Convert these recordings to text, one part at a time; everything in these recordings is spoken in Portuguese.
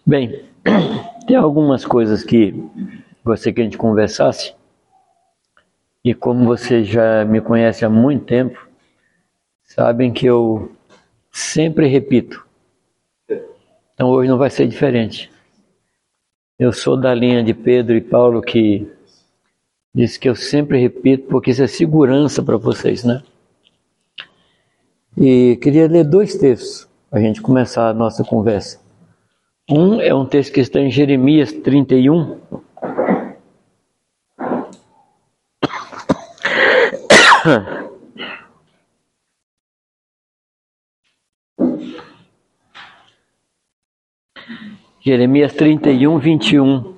Bem, tem algumas coisas que gostaria que a gente conversasse, e como você já me conhece há muito tempo, sabem que eu sempre repito. Então hoje não vai ser diferente. Eu sou da linha de Pedro e Paulo que diz que eu sempre repito, porque isso é segurança para vocês, né? E queria ler dois textos para a gente começar a nossa conversa. Um é um texto que está em Jeremias 31. Jeremias 31, 21.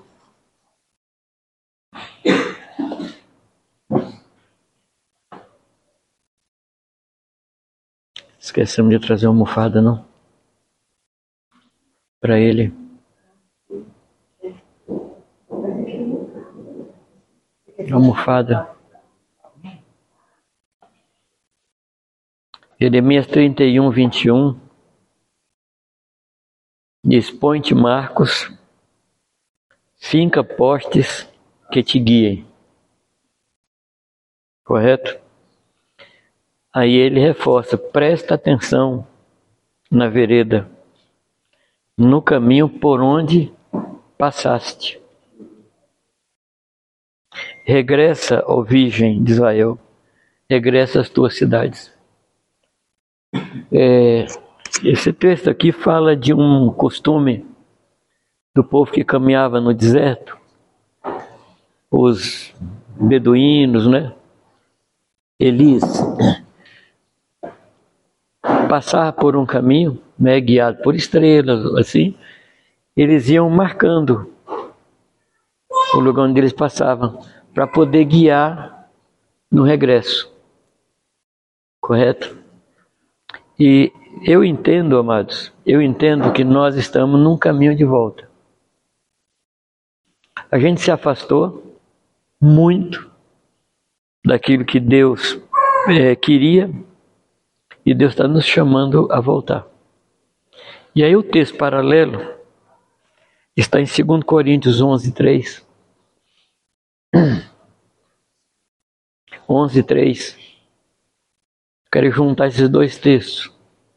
Esquecemos de trazer uma almofada, não? Para ele. Almofada. Jeremias 31, 21. Diz: põe-te marcos, finca postes que te guiem. Correto? Aí ele reforça: presta atenção na vereda, no caminho por onde passaste. Regressa, ó Virgem de Israel, regressa às tuas cidades. Esse texto aqui fala de um costume do povo que caminhava no deserto, os beduínos, né? Eles passavam por um caminho, né, guiado por estrelas, assim, eles iam marcando o lugar onde eles passavam, para poder guiar no regresso. Correto? E eu entendo, amados, eu entendo que nós estamos num caminho de volta. A gente se afastou muito daquilo que Deus queria, e Deus está nos chamando a voltar. E aí o texto paralelo está em 2 Coríntios 11, 3. 11, 3. Quero juntar esses dois textos.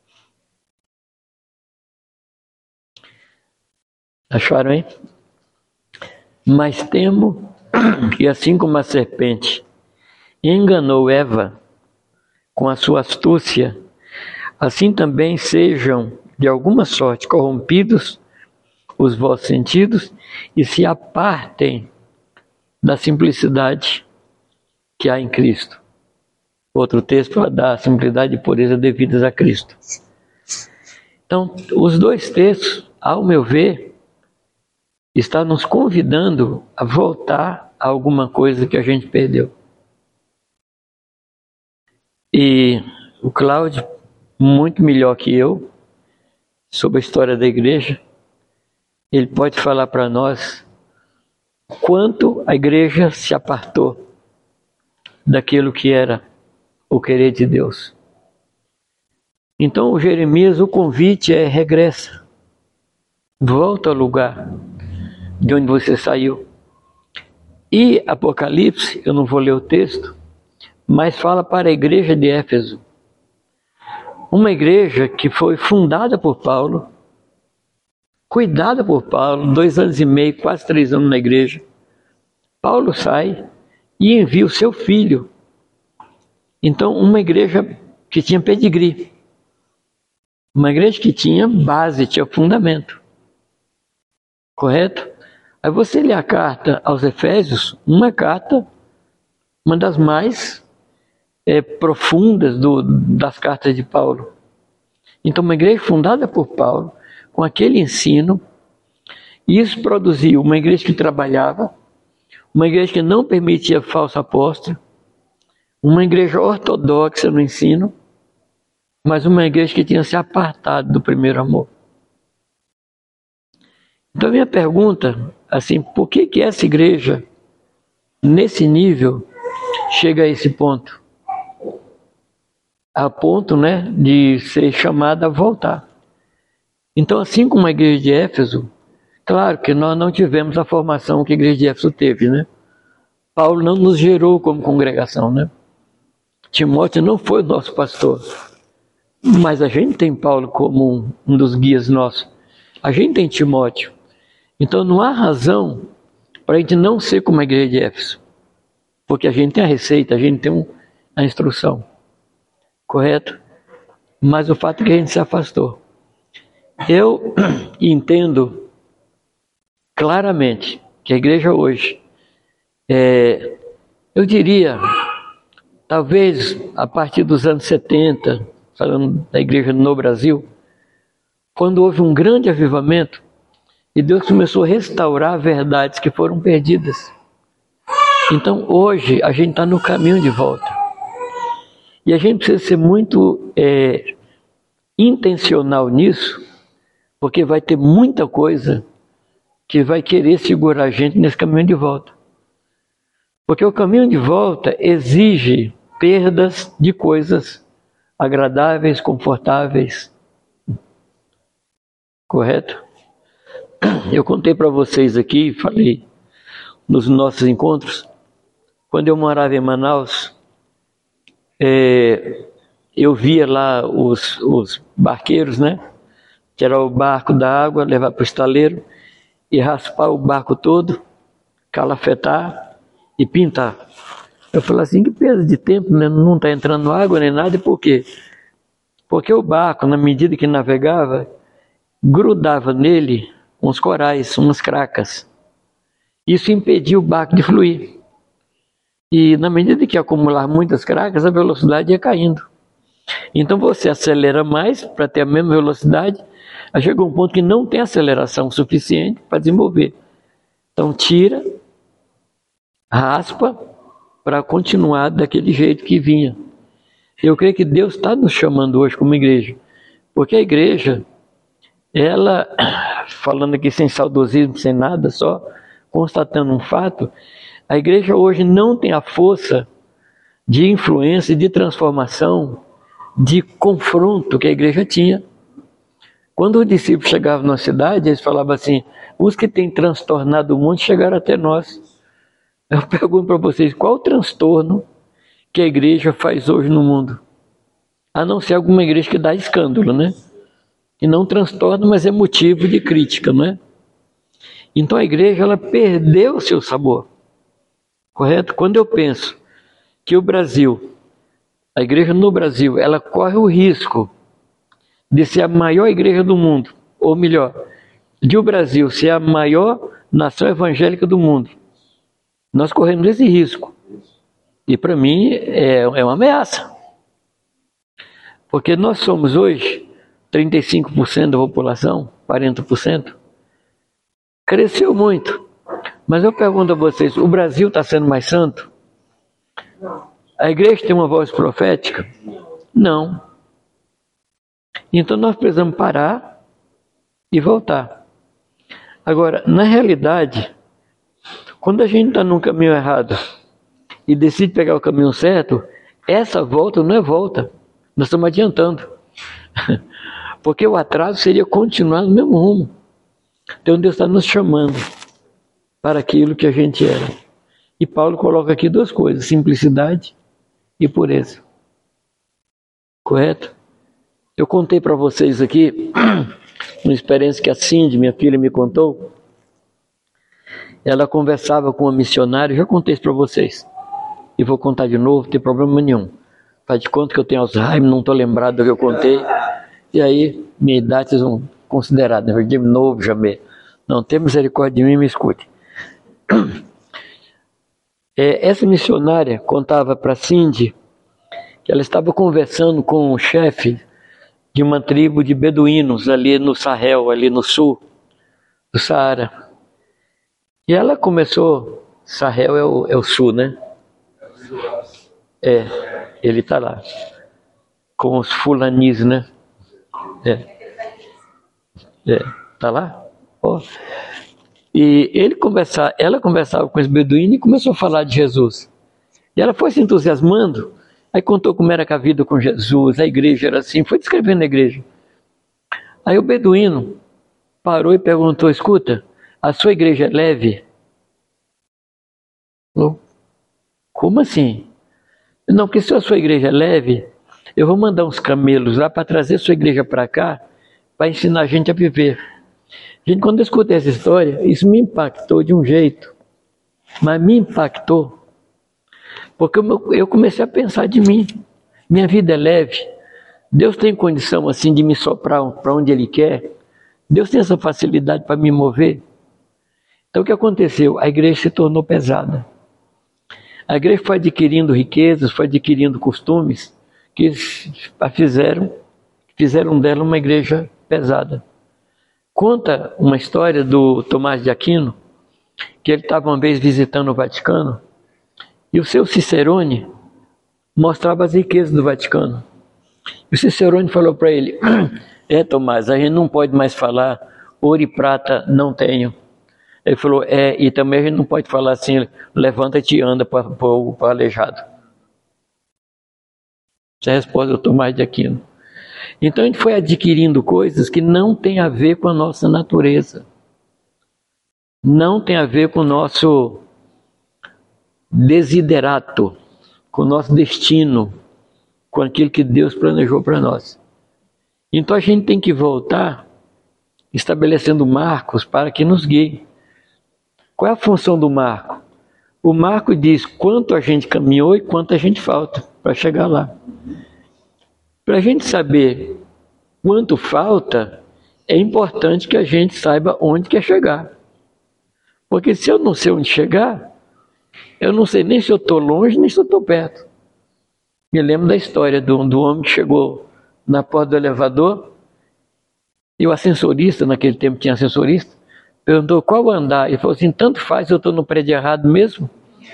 Acharam, hein? Mas temo que, assim como a serpente enganou Eva com a sua astúcia, assim também sejam de alguma sorte corrompidos os vossos sentidos e se apartem da simplicidade que há em Cristo. Outro texto fala da simplicidade e pureza devidas a Cristo. Então, os dois textos, ao meu ver, estão nos convidando a voltar a alguma coisa que a gente perdeu. E o Cláudio, muito melhor que eu, sobre a história da igreja, ele pode falar para nós quanto a igreja se apartou daquilo que era o querer de Deus. Então, o Jeremias, o convite é: regressa, volta ao lugar de onde você saiu. E Apocalipse, eu não vou ler o texto, mas fala para a igreja de Éfeso, uma igreja que foi fundada por Paulo, cuidada por Paulo, 2 anos e meio, quase 3 anos na igreja. Paulo sai e envia o seu filho. Então, uma igreja que tinha pedigree, uma igreja que tinha base, tinha fundamento. Correto? Aí você lê a carta aos Efésios, uma carta, uma das mais profundas das cartas de Paulo. Então, uma igreja fundada por Paulo, com aquele ensino, isso produziu uma igreja que trabalhava, uma igreja que não permitia falso apóstolo, uma igreja ortodoxa no ensino, mas uma igreja que tinha se apartado do primeiro amor. Então, minha pergunta, assim, por que essa igreja, nesse nível, chega a esse ponto? A ponto, né, de ser chamada a voltar. Então, assim como a igreja de Éfeso, Claro que nós não tivemos a formação que a igreja de Éfeso teve, né? Paulo não nos gerou como congregação, né? Timóteo não foi o nosso pastor. Mas a gente tem Paulo como um dos guias nossos. A gente tem Timóteo. Então não há razão para a gente não ser como a igreja de Éfeso. Porque a gente tem a receita, a gente tem a instrução. Correto? Mas o fato é que a gente se afastou. Eu entendo claramente que a igreja hoje, eu diria, talvez a partir dos anos 70, falando da igreja no Brasil, quando houve um grande avivamento e Deus começou a restaurar verdades que foram perdidas. Então hoje a gente está no caminho de volta. E a gente precisa ser muito intencional nisso, porque vai ter muita coisa que vai querer segurar a gente nesse caminho de volta. Porque o caminho de volta exige perdas de coisas agradáveis, confortáveis. Correto? Eu contei para vocês aqui, falei nos nossos encontros, quando eu morava em Manaus, eu via lá os barqueiros, né? Que era o barco da água, levar para o estaleiro e raspar o barco todo, calafetar e pintar. Eu falei assim, que perda de tempo, né? Não está entrando água nem nada, e por quê? Porque o barco, na medida que navegava, grudava nele uns corais, umas cracas. Isso impedia o barco de fluir. E na medida que acumular muitas cracas, a velocidade ia caindo. Então você acelera mais para ter a mesma velocidade, aí chega um ponto que não tem aceleração suficiente para desenvolver. Então tira, raspa, para continuar daquele jeito que vinha. Eu creio que Deus está nos chamando hoje como igreja, porque a igreja, ela, falando aqui sem saudosismo, sem nada, só constatando um fato, a igreja hoje não tem a força de influência, de transformação, de confronto que a igreja tinha. Quando os discípulos chegavam na cidade, eles falavam assim, os que têm transtornado o mundo chegaram até nós. Eu pergunto para vocês, qual o transtorno que a igreja faz hoje no mundo? A não ser alguma igreja que dá escândalo, né? E não transtorna, mas é motivo de crítica, não é? Então a igreja, ela perdeu o seu sabor. Correto? Quando eu penso que o Brasil, a igreja no Brasil, ela corre o risco de ser a maior igreja do mundo, ou melhor, de o Brasil ser a maior nação evangélica do mundo. Nós corremos esse risco. E para mim é uma ameaça. Porque nós somos hoje 35% da população, 40%. Cresceu muito. Mas eu pergunto a vocês, o Brasil está sendo mais santo? A igreja tem uma voz profética? Não. Então nós precisamos parar e voltar. Agora, na realidade, quando a gente está num caminho errado e decide pegar o caminho certo, essa volta não é volta. Nós estamos adiantando. Porque o atraso seria continuar no mesmo rumo. Então Deus está nos chamando para aquilo que a gente era. E Paulo coloca aqui duas coisas, simplicidade e pureza. Correto? Eu contei para vocês aqui uma experiência que a Cindy, minha filha, me contou. Ela conversava com uma missionária, já contei isso para vocês. E vou contar de novo, não tem problema nenhum. Faz de conta que eu tenho Alzheimer, não estou lembrado do que eu contei. E aí, minha idade vocês vão considerar, né? De novo, chamei. Não, tem misericórdia de mim, me escute. Essa missionária contava para Cindy que ela estava conversando com o chefe de uma tribo de beduínos ali no Sahel, ali no sul do Saara. E ela começou, Sahel é o sul, né? Ele está lá, com os fulanis, né? Tá lá? Oh. E ela conversava com esse beduíno e começou a falar de Jesus. E ela foi se entusiasmando, aí contou como era que a vida com Jesus, a igreja era assim, foi descrevendo a igreja. Aí o beduíno parou e perguntou, escuta, a sua igreja é leve? Falou, como assim? Não, porque se a sua igreja é leve, eu vou mandar uns camelos lá para trazer a sua igreja para cá, para ensinar a gente a viver. Gente, quando eu escutei essa história, isso me impactou de um jeito, mas me impactou, porque eu comecei a pensar de mim. Minha vida é leve, Deus tem condição assim de me soprar para onde Ele quer, Deus tem essa facilidade para me mover. Então o que aconteceu? A igreja se tornou pesada. A igreja foi adquirindo riquezas, foi adquirindo costumes que fizeram dela uma igreja pesada. Conta uma história do Tomás de Aquino, que ele estava uma vez visitando o Vaticano, e o seu Cicerone mostrava as riquezas do Vaticano. E o Cicerone falou para ele, Tomás, a gente não pode mais falar ouro e prata não tenho. Ele falou, e também a gente não pode falar assim, levanta-te e anda para o aleijado. Essa é a resposta do Tomás de Aquino. Então a gente foi adquirindo coisas que não tem a ver com a nossa natureza. Não tem a ver com o nosso desiderato, com o nosso destino, com aquilo que Deus planejou para nós. Então a gente tem que voltar estabelecendo marcos para que nos guie. Qual é a função do marco? O marco diz quanto a gente caminhou e quanto a gente falta para chegar lá. Para a gente saber quanto falta, é importante que a gente saiba onde quer chegar. Porque se eu não sei onde chegar, eu não sei nem se eu estou longe, nem se eu estou perto. Me lembro da história do homem que chegou na porta do elevador, e o ascensorista, naquele tempo tinha ascensorista, perguntou qual andar. Ele falou assim, tanto faz, eu estou no prédio errado mesmo.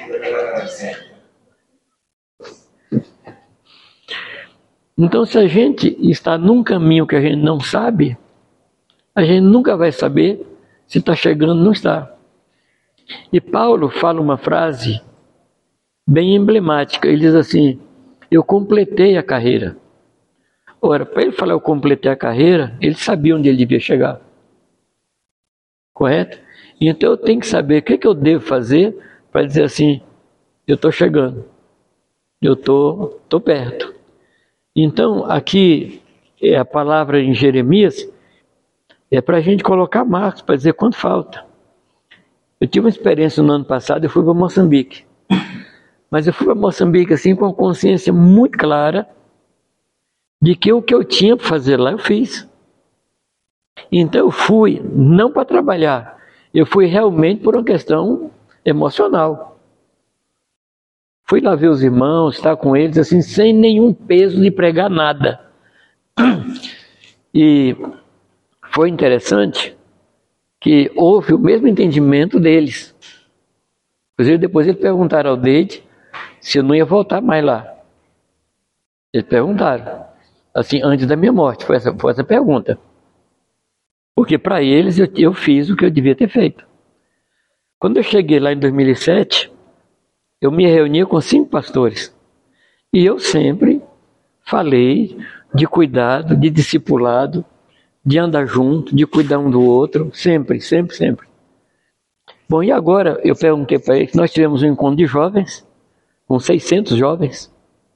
Então, se a gente está num caminho que a gente não sabe, a gente nunca vai saber se está chegando ou não está. E Paulo fala uma frase bem emblemática. Ele diz assim, eu completei a carreira. Ora, para ele falar eu completei a carreira, ele sabia onde ele devia chegar. Correto? Então eu tenho que saber o que eu devo fazer para dizer assim, eu estou chegando, eu estou perto. Então aqui é a palavra em Jeremias, é para a gente colocar marcos, para dizer quanto falta. Eu tive uma experiência no ano passado, eu fui para Moçambique. Mas eu fui para Moçambique assim com a consciência muito clara de que o que eu tinha para fazer lá eu fiz. Então eu fui não para trabalhar, eu fui realmente por uma questão emocional. Fui lá ver os irmãos, estar com eles assim, sem nenhum peso de pregar nada. E foi interessante que houve o mesmo entendimento deles. Inclusive depois eles perguntaram ao Deide se eu não ia voltar mais lá. Eles perguntaram, assim, antes da minha morte, foi essa pergunta. Porque para eles eu fiz o que eu devia ter feito. Quando eu cheguei lá em 2007, eu me reunia com 5 pastores. E eu sempre falei de cuidado, de discipulado, de andar junto, de cuidar um do outro, sempre, sempre, sempre. Bom, e agora eu perguntei para eles, nós tivemos um encontro de jovens, com 600 jovens,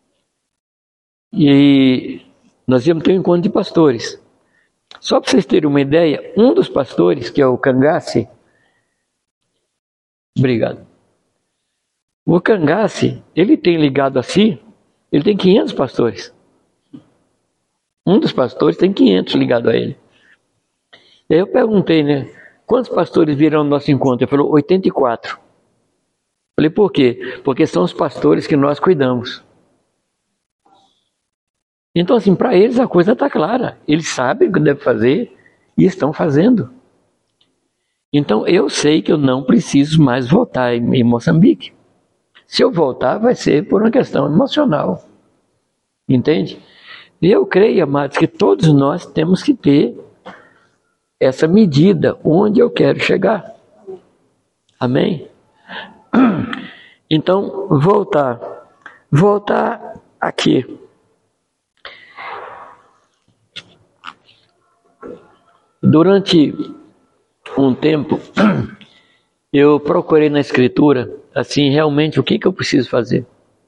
e nós íamos ter um encontro de pastores. Só para vocês terem uma ideia, um dos pastores, que é o Cangace, obrigado. O Cangace, ele tem ligado a si, ele tem 500 pastores. Um dos pastores tem 500 ligado a ele. E aí eu perguntei, né, quantos pastores viram no nosso encontro? Ele falou, 84. Falei, por quê? Porque são os pastores que nós cuidamos. Então, assim, para eles a coisa está clara. Eles sabem o que devem fazer e estão fazendo. Então, eu sei que eu não preciso mais voltar em Moçambique. Se eu voltar, vai ser por uma questão emocional. Entende? E eu creio, amados, que todos nós temos que ter essa medida, onde eu quero chegar. Amém? Então, voltar aqui. Durante um tempo, eu procurei na Escritura, assim, realmente, o que eu preciso fazer.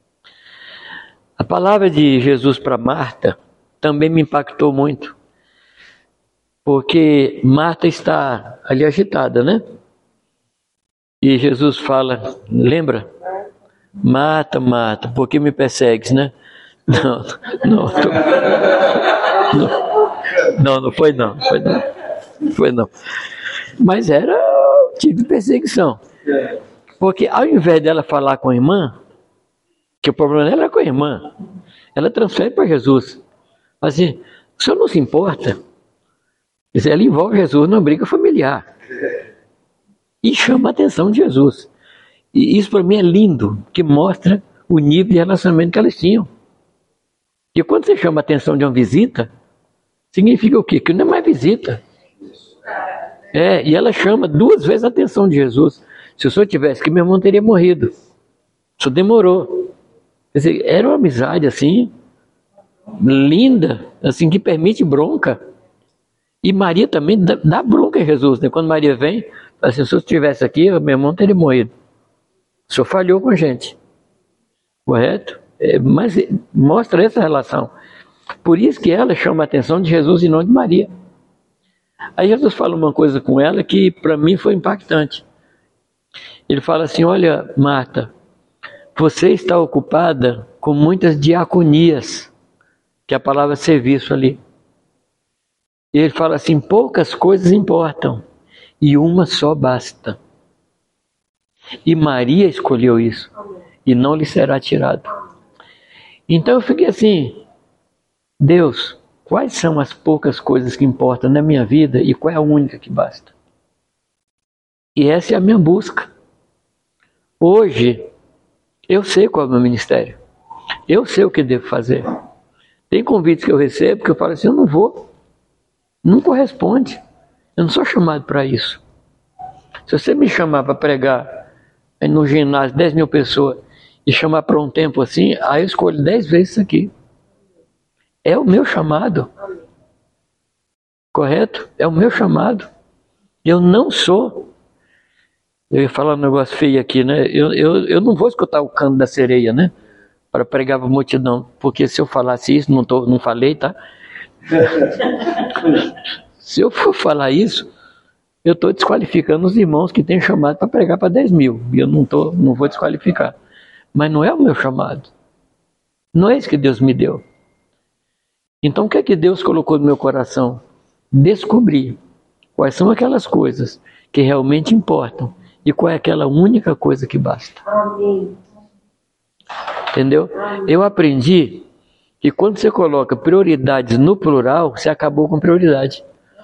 A palavra de Jesus para Marta também me impactou muito, porque Marta está ali agitada, né? E Jesus fala, lembra? Marta, Marta, por que me persegues, né? Não, não foi não. Foi não. Mas era tipo de perseguição. Porque ao invés dela falar com a irmã, que o problema dela era com a irmã, ela transfere para Jesus. Assim, o senhor não se importa? Ela envolve Jesus numa briga familiar. E chama a atenção de Jesus. E isso para mim é lindo, que mostra o nível de relacionamento que elas tinham. E quando você chama a atenção de uma visita, significa o quê? Que não é mais visita. E ela chama 2 vezes a atenção de Jesus. Se o senhor tivesse aqui, meu irmão teria morrido. O senhor demorou. Quer dizer, era uma amizade assim, linda, assim, que permite bronca. E Maria também dá bronca a Jesus, né? Quando Maria vem, fala assim, se eu estivesse aqui, meu irmão teria morrido. O senhor falhou com a gente. Correto? Mas mostra essa relação. Por isso que ela chama a atenção de Jesus e não de Maria. Aí Jesus fala uma coisa com ela que para mim foi impactante. Ele fala assim, olha Marta, você está ocupada com muitas diaconias, que é a palavra serviço ali. E ele fala assim, poucas coisas importam e uma só basta. E Maria escolheu isso e não lhe será tirado. Então eu fiquei assim, Deus, quais são as poucas coisas que importam na minha vida e qual é a única que basta? E essa é a minha busca. Hoje, eu sei qual é o meu ministério. Eu sei o que devo fazer. Tem convites que eu recebo que eu falo assim, eu não vou. Não corresponde. Eu não sou chamado para isso. Se você me chamar para pregar no ginásio 10 mil pessoas e chamar para um tempo assim, aí eu escolho 10 vezes isso aqui. É o meu chamado. Correto? É o meu chamado. Eu não sou. Eu ia falar um negócio feio aqui, né? Eu não vou escutar o canto da sereia, né? Para pregar para a multidão. Porque se eu falasse isso, não falei, tá? Se eu for falar isso, eu estou desqualificando os irmãos que têm chamado para pregar para 10 mil. E eu não vou desqualificar. Mas não é o meu chamado. Não é isso que Deus me deu. Então o que é que Deus colocou no meu coração? Descobrir quais são aquelas coisas que realmente importam e qual é aquela única coisa que basta. Amém. Entendeu? Eu aprendi que quando você coloca prioridades no plural, você acabou com prioridade.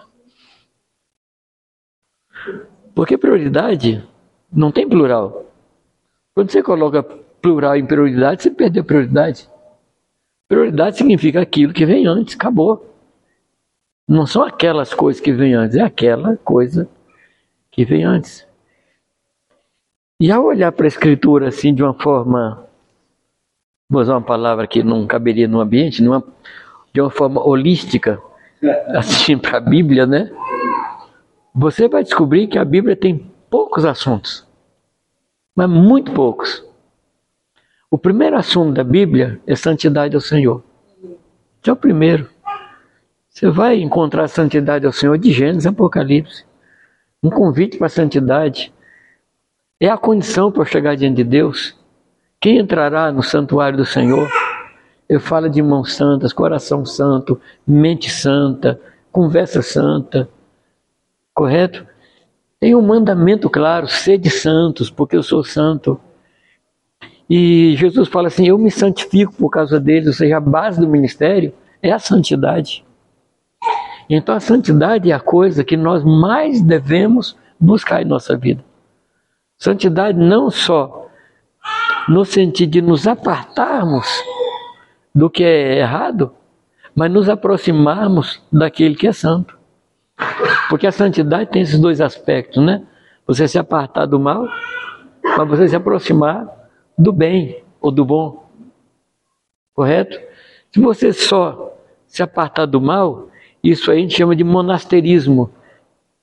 Porque prioridade não tem plural. Quando você coloca plural em prioridade, você perdeu a prioridade. Prioridade significa aquilo que vem antes, acabou. Não são aquelas coisas que vêm antes, é aquela coisa que vem antes. E ao olhar para a Escritura assim de uma forma, vou usar uma palavra que não caberia no ambiente, de uma forma holística, assim para a Bíblia, né? Você vai descobrir que a Bíblia tem poucos assuntos, mas muito poucos. O primeiro assunto da Bíblia é santidade ao Senhor. Esse é o primeiro. Você vai encontrar a santidade ao Senhor de Gênesis a Apocalipse. Um convite para a santidade. É a condição para chegar diante de Deus. Quem entrará no santuário do Senhor? Eu falo de mãos santas, coração santo, mente santa, conversa santa. Correto? Tem um mandamento claro, sede santos, porque eu sou santo. E Jesus fala assim, eu me santifico por causa deles, ou seja, a base do ministério é a santidade. Então a santidade é a coisa que nós mais devemos buscar em nossa vida. Santidade não só no sentido de nos apartarmos do que é errado, mas nos aproximarmos daquele que é santo. Porque a santidade tem esses 2 aspectos, né? Você se apartar do mal, mas você se aproximar do bem ou do bom. Correto? Se você só se apartar do mal, isso aí a gente chama de monasterismo,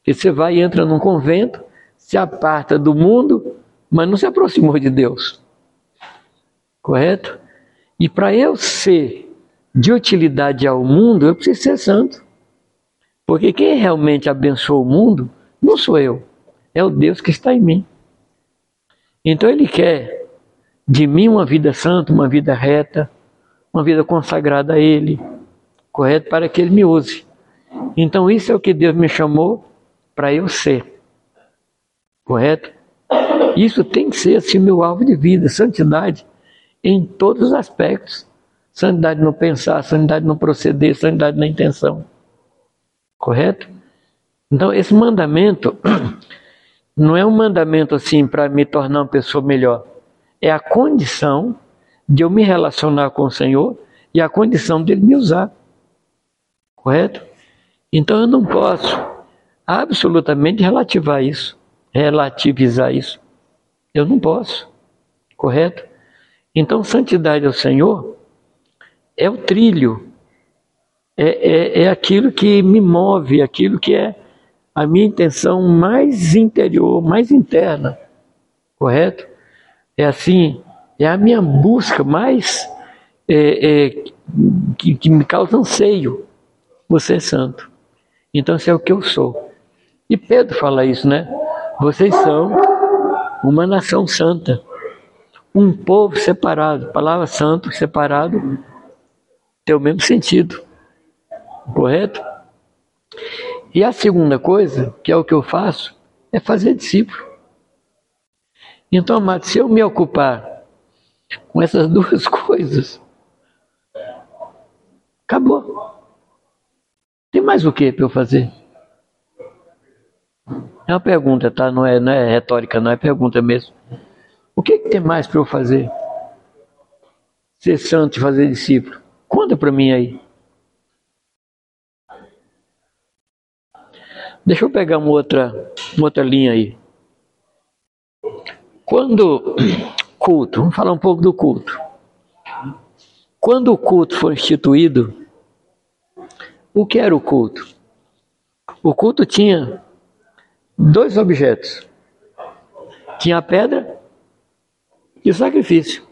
Porque você vai e entra num convento, se aparta do mundo, mas não se aproximou de Deus. Correto? E para eu ser de utilidade ao mundo, eu preciso ser santo. Porque quem realmente abençoa o mundo não sou eu, é o Deus que está em mim. Então Ele quer de mim uma vida santa, uma vida reta, uma vida consagrada a Ele, correto? Para que Ele me use. Então isso é o que Deus me chamou para eu ser, correto? Isso tem que ser assim meu alvo de vida, santidade em todos os aspectos. Santidade no pensar, santidade no proceder, santidade na intenção, correto? Então esse mandamento não é um mandamento assim para me tornar uma pessoa melhor, é a condição de eu me relacionar com o Senhor e a condição dele me usar, correto? Então eu não posso absolutamente relativizar isso. Eu não posso, correto? Então santidade ao Senhor é o trilho, é aquilo que me move, aquilo que é a minha intenção mais interior, mais interna, correto? É assim, é a minha busca mais que me causa anseio, você é santo. Então isso é o que eu sou. E Pedro fala isso, né? Vocês são uma nação santa, um povo separado. A palavra santo, separado, tem o mesmo sentido, correto? E a segunda coisa, que é o que eu faço, é fazer discípulo. Então, amado, se eu me ocupar com essas duas coisas, acabou. Tem mais o que para eu fazer? É uma pergunta, tá? Não é retórica, não é pergunta mesmo. O que tem mais para eu fazer? Ser santo e fazer discípulo. Conta para mim aí. Deixa eu pegar uma outra linha aí. Quando culto, vamos falar um pouco do culto. Quando o culto foi instituído, o que era o culto? O culto tinha dois objetos. Tinha a pedra e o sacrifício.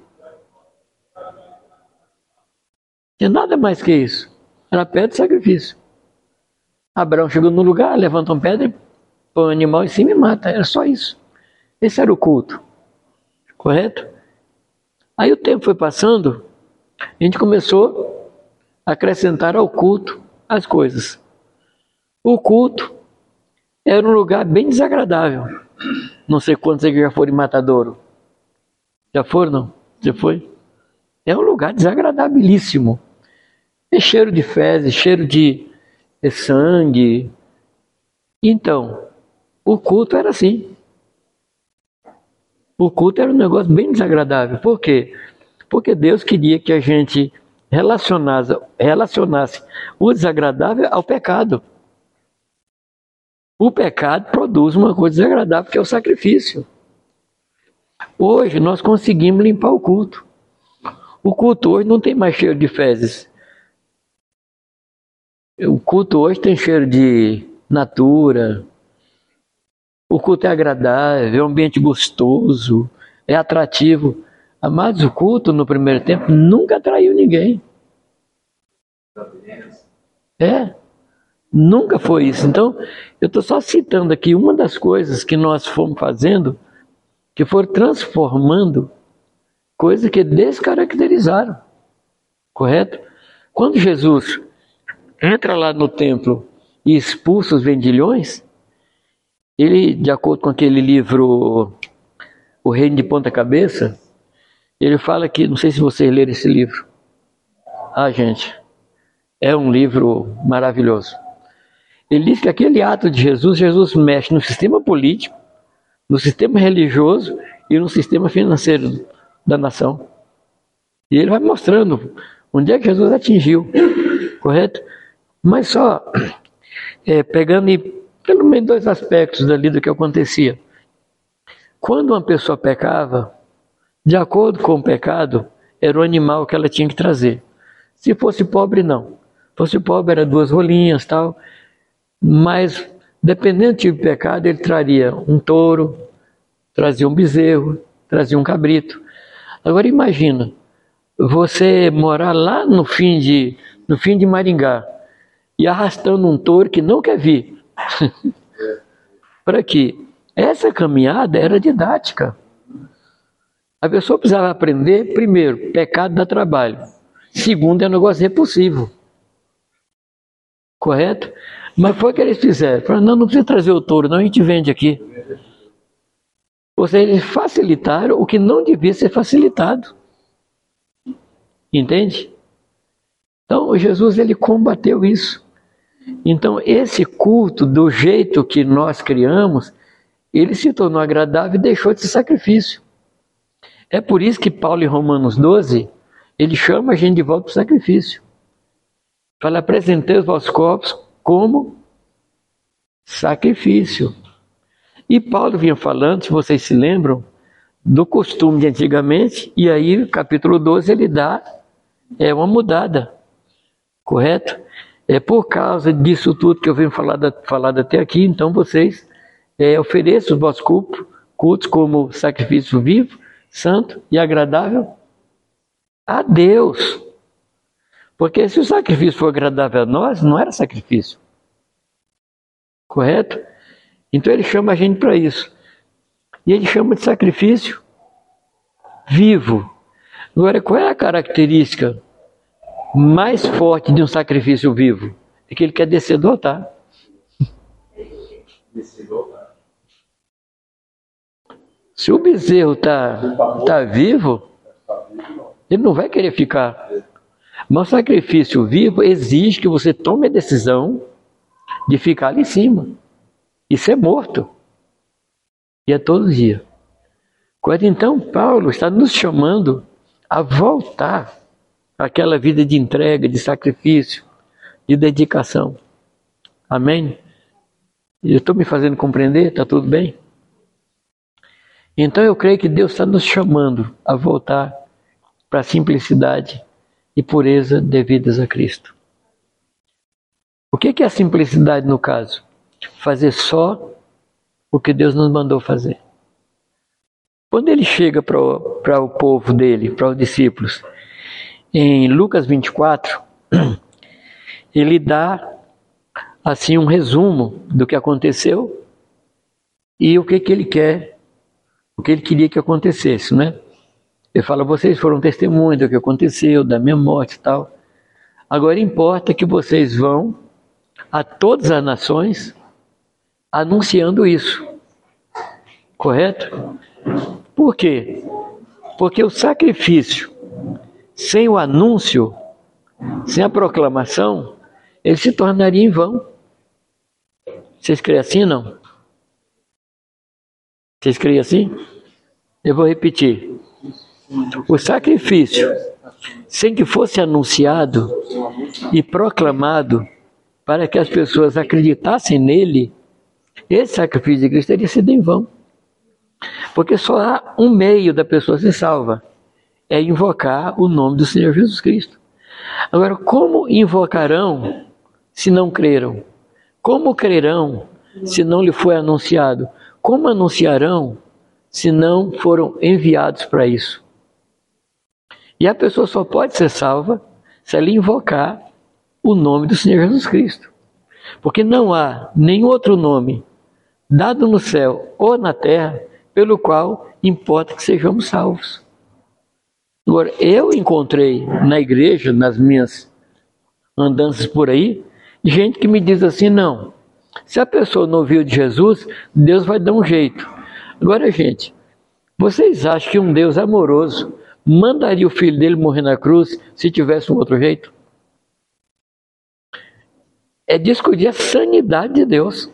Tinha nada mais que isso. Era pedra e sacrifício. Abraão chegou no lugar, levanta uma pedra, põe um animal em cima e mata. Era só isso. Esse era o culto. Correto? Aí o tempo foi passando, a gente começou a acrescentar ao culto as coisas. O culto era um lugar bem desagradável. Não sei quantos aqui já foram em Matadouro. Já foram, não? Você foi? É um lugar desagradabilíssimo. É cheiro de fezes, cheiro de sangue. Então, o culto era assim. O culto era um negócio bem desagradável. Por quê? Porque Deus queria que a gente relacionasse o desagradável ao pecado. O pecado produz uma coisa desagradável, que é o sacrifício. Hoje nós conseguimos limpar o culto. O culto hoje não tem mais cheiro de fezes. O culto hoje tem cheiro de natura. O culto é agradável, é um ambiente gostoso, é atrativo. Amados, o culto no primeiro tempo nunca atraiu ninguém. Nunca foi isso. Então, eu estou só citando aqui uma das coisas que nós fomos fazendo, que foram transformando coisas que descaracterizaram. Correto? Quando Jesus entra lá no templo e expulsa os vendilhões, ele, de acordo com aquele livro O Reino de Ponta Cabeça, ele fala que, não sei se vocês leram esse livro. Gente, é um livro maravilhoso. Ele diz que aquele ato de Jesus mexe no sistema político, no sistema religioso e no sistema financeiro da nação. E ele vai mostrando onde é que Jesus atingiu, correto? Mas só pegando pelo menos dois aspectos dali do que acontecia. Quando uma pessoa pecava, de acordo com o pecado, era o animal que ela tinha que trazer. Se fosse pobre, não. Se fosse pobre, era 2 rolinhas, tal. Mas Dependendo do tipo de pecado, ele traria um touro, trazia um bezerro, trazia um cabrito. Agora imagina, você morar lá no fim de Maringá e arrastando um touro que não quer vir. Para quê? Essa caminhada era didática. A pessoa precisava aprender, primeiro, pecado dá trabalho. Segundo, é um negócio repulsivo. Correto? Mas foi o que eles fizeram. Falaram, não precisa trazer o touro, não, a gente vende aqui. Ou seja, eles facilitaram o que não devia ser facilitado. Entende? Então, Jesus, ele combateu isso. Então, esse culto, do jeito que nós criamos, ele se tornou agradável e deixou de ser sacrifício. É por isso que Paulo, em Romanos 12, ele chama a gente de volta para o sacrifício. Fala, apresentei os vossos corpos como sacrifício. E Paulo vinha falando, se vocês se lembram, do costume de antigamente, e aí no capítulo 12 ele dá uma mudada, correto? É por causa disso tudo que eu venho falado até aqui, então vocês ofereçam os vossos cultos como sacrifício vivo, santo e agradável a Deus. Porque se o sacrifício for agradável a nós, não era sacrifício. Correto? Então ele chama a gente para isso. E ele chama de sacrifício vivo. Agora, qual é a característica mais forte de um sacrifício vivo? É que ele quer descer do altar. Se o bezerro tá vivo, ele não vai querer ficar. Mas o sacrifício vivo exige que você tome a decisão de ficar ali em cima e ser morto. E é todo dia. Então, Paulo está nos chamando a voltar àquela vida de entrega, de sacrifício, de dedicação. Amém? Eu estou me fazendo compreender? Está tudo bem? Então eu creio que Deus está nos chamando a voltar para a simplicidade e pureza devidas a Cristo. O que é a simplicidade no caso? Fazer só o que Deus nos mandou fazer. Quando ele chega para o povo dele, para os discípulos, em Lucas 24, ele dá assim um resumo do que aconteceu e o que ele quer, o que ele queria que acontecesse, né? Ele fala, vocês foram testemunhas do que aconteceu, da minha morte e tal. Agora importa que vocês vão a todas as nações anunciando isso. Correto? Por quê? Porque o sacrifício, sem o anúncio, sem a proclamação, ele se tornaria em vão. Vocês creem assim, não? Vocês creem assim? Eu vou repetir. O sacrifício, sem que fosse anunciado e proclamado para que as pessoas acreditassem nele, esse sacrifício de Cristo teria sido em vão. Porque só há um meio da pessoa ser salva, é invocar o nome do Senhor Jesus Cristo. Agora, como invocarão se não creram? Como crerão se não lhe foi anunciado? Como anunciarão se não foram enviados para isso? E a pessoa só pode ser salva se ela invocar o nome do Senhor Jesus Cristo. Porque não há nenhum outro nome dado no céu ou na terra pelo qual importa que sejamos salvos. Agora, eu encontrei na igreja, nas minhas andanças por aí, gente que me diz assim, não, se a pessoa não ouviu de Jesus, Deus vai dar um jeito. Agora, gente, vocês acham que um Deus amoroso mandaria o filho dele morrer na cruz se tivesse um outro jeito? É discutir a sanidade de Deus.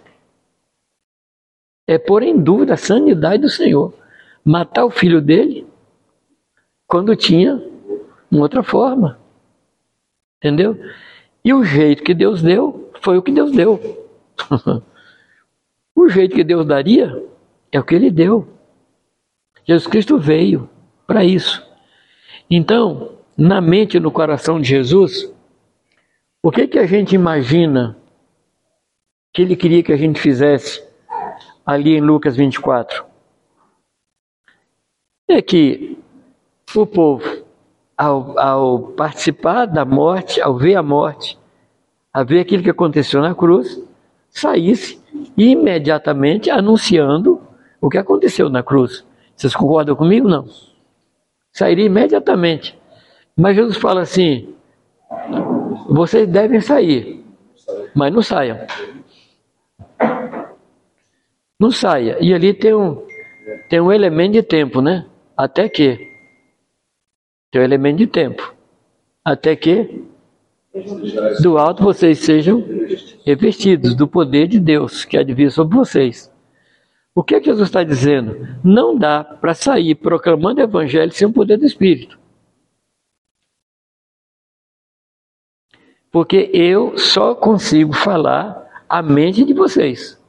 É pôr em dúvida a sanidade do Senhor. Matar o filho dele quando tinha uma outra forma. Entendeu? E o jeito que Deus deu foi o que Deus deu. O jeito que Deus daria é o que Ele deu. Jesus Cristo veio para isso. Então, na mente e no coração de Jesus, o que a gente imagina que ele queria que a gente fizesse ali em Lucas 24? É que o povo, ao participar da morte, ao ver a morte, a ver aquilo que aconteceu na cruz, saísse imediatamente anunciando o que aconteceu na cruz. Vocês concordam comigo? Não. Sairia imediatamente. Mas Jesus fala assim: vocês devem sair, mas não saiam. Não saia. E ali tem um elemento de tempo, né? Até que. Tem um elemento de tempo. Até que do alto vocês sejam revestidos do poder de Deus que há de vir sobre vocês. O que Jesus está dizendo? Não dá para sair proclamando o evangelho sem o poder do Espírito. Porque eu só consigo falar a mente de vocês.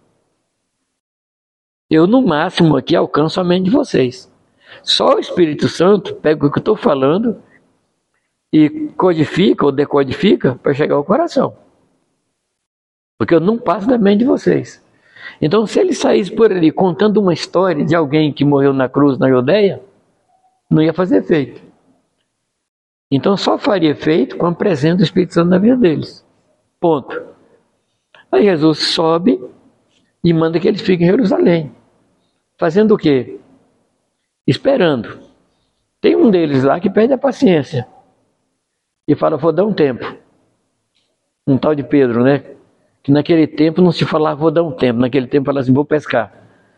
Eu, no máximo, aqui alcanço a mente de vocês. Só o Espírito Santo pega o que eu estou falando e codifica ou decodifica para chegar ao coração. Porque eu não passo da mente de vocês. Então, se ele saísse por ali contando uma história de alguém que morreu na cruz na Judeia, não ia fazer efeito. Então, só faria efeito com a presença do Espírito Santo na vida deles. Ponto. Aí Jesus sobe e manda que eles fiquem em Jerusalém. Fazendo o quê? Esperando. Tem um deles lá que perde a paciência e fala: vou dar um tempo. Um tal de Pedro, né? Que naquele tempo não se falava vou dar um tempo. Naquele tempo falava assim: vou pescar.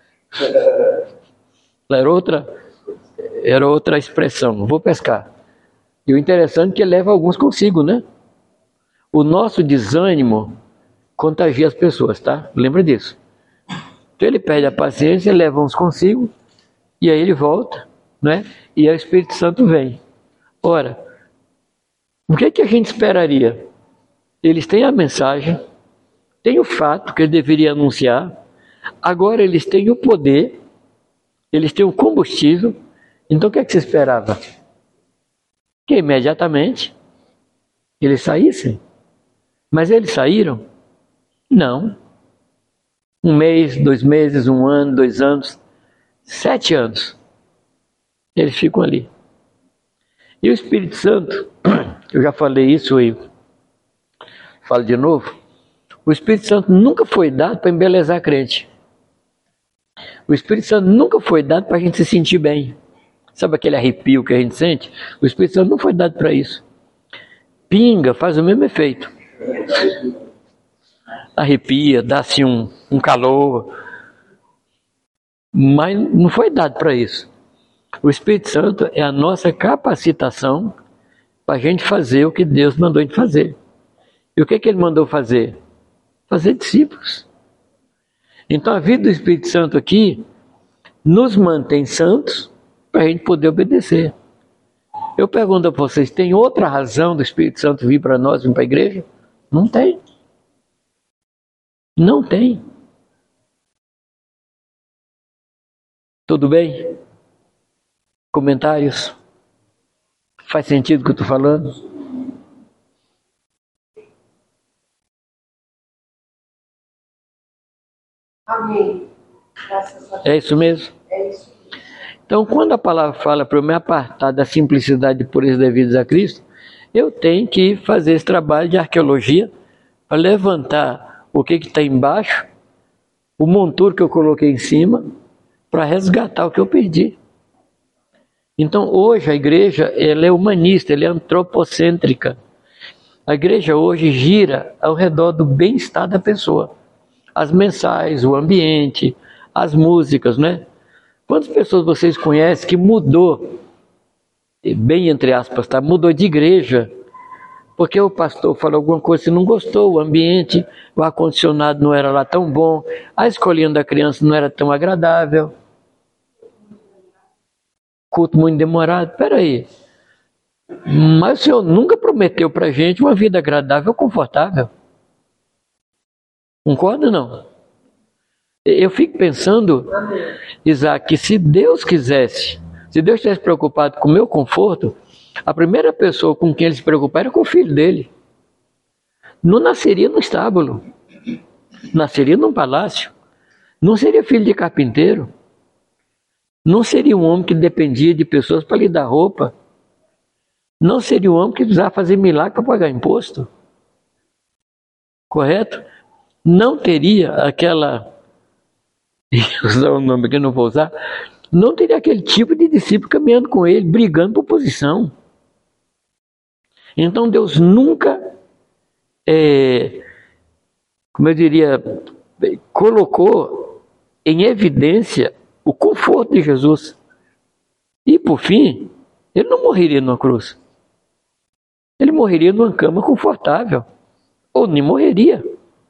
Era outra expressão, vou pescar. E o interessante é que ele leva alguns consigo, né? O nosso desânimo contagia as pessoas, tá? Lembra disso. Então ele perde a paciência, leva uns consigo, e aí ele volta, né? E aí o Espírito Santo vem. Ora, o que a gente esperaria? Eles têm a mensagem, têm o fato que eles deveriam anunciar, agora eles têm o poder, eles têm o combustível. Então o que se esperava? Que imediatamente eles saíssem. Mas eles saíram? Não. 1 mês, 2 meses, 1 ano, 2 anos, 7 anos. Eles ficam ali. E o Espírito Santo, eu já falei isso e falo de novo, o Espírito Santo nunca foi dado para embelezar a crente. O Espírito Santo nunca foi dado para a gente se sentir bem. Sabe aquele arrepio que a gente sente? O Espírito Santo não foi dado para isso. Pinga, faz o mesmo efeito. Arrepia, dá-se um calor. Mas não foi dado para isso. O Espírito Santo é a nossa capacitação para a gente fazer o que Deus mandou a gente fazer. E o que ele mandou fazer? Fazer discípulos. Então a vida do Espírito Santo aqui nos mantém santos para a gente poder obedecer. Eu pergunto a vocês, tem outra razão do Espírito Santo vir para nós, vir para a igreja? Não tem. Não tem. Tudo bem? Comentários? Faz sentido o que eu estou falando? Amém. Graças a Deus. É isso mesmo? É isso. Então, quando a palavra fala para eu me apartar da simplicidade e pureza devidas a Cristo, eu tenho que fazer esse trabalho de arqueologia para levantar o que está embaixo, o monturo que eu coloquei em cima, para resgatar o que eu perdi. Então, hoje a igreja ela é humanista, ela é antropocêntrica. A igreja hoje gira ao redor do bem-estar da pessoa. As mensagens, o ambiente, as músicas, né? Quantas pessoas vocês conhecem que mudou, bem entre aspas, tá? Mudou de igreja, porque o pastor falou alguma coisa que não gostou, o ambiente, o ar-condicionado não era lá tão bom, a escolinha da criança não era tão agradável, culto muito demorado. Peraí, mas o Senhor nunca prometeu pra gente uma vida agradável, confortável. Concorda ou não? Eu fico pensando, Isaac, que se Deus quisesse, se Deus estivesse preocupado com o meu conforto, a primeira pessoa com quem ele se preocupar era com o filho dele. Não nasceria no estábulo. nasceria num palácio, não seria filho de carpinteiro, não seria um homem que dependia de pessoas para lhe dar roupa, não seria um homem que precisava fazer milagre para pagar imposto. Correto? Não teria aquela, usar um nome que eu não vou usar, não teria aquele tipo de discípulo caminhando com ele, brigando por posição. Então Deus nunca, como eu diria, colocou em evidência o conforto de Jesus. E por fim, ele não morreria numa cruz. Ele morreria numa cama confortável. Ou nem morreria.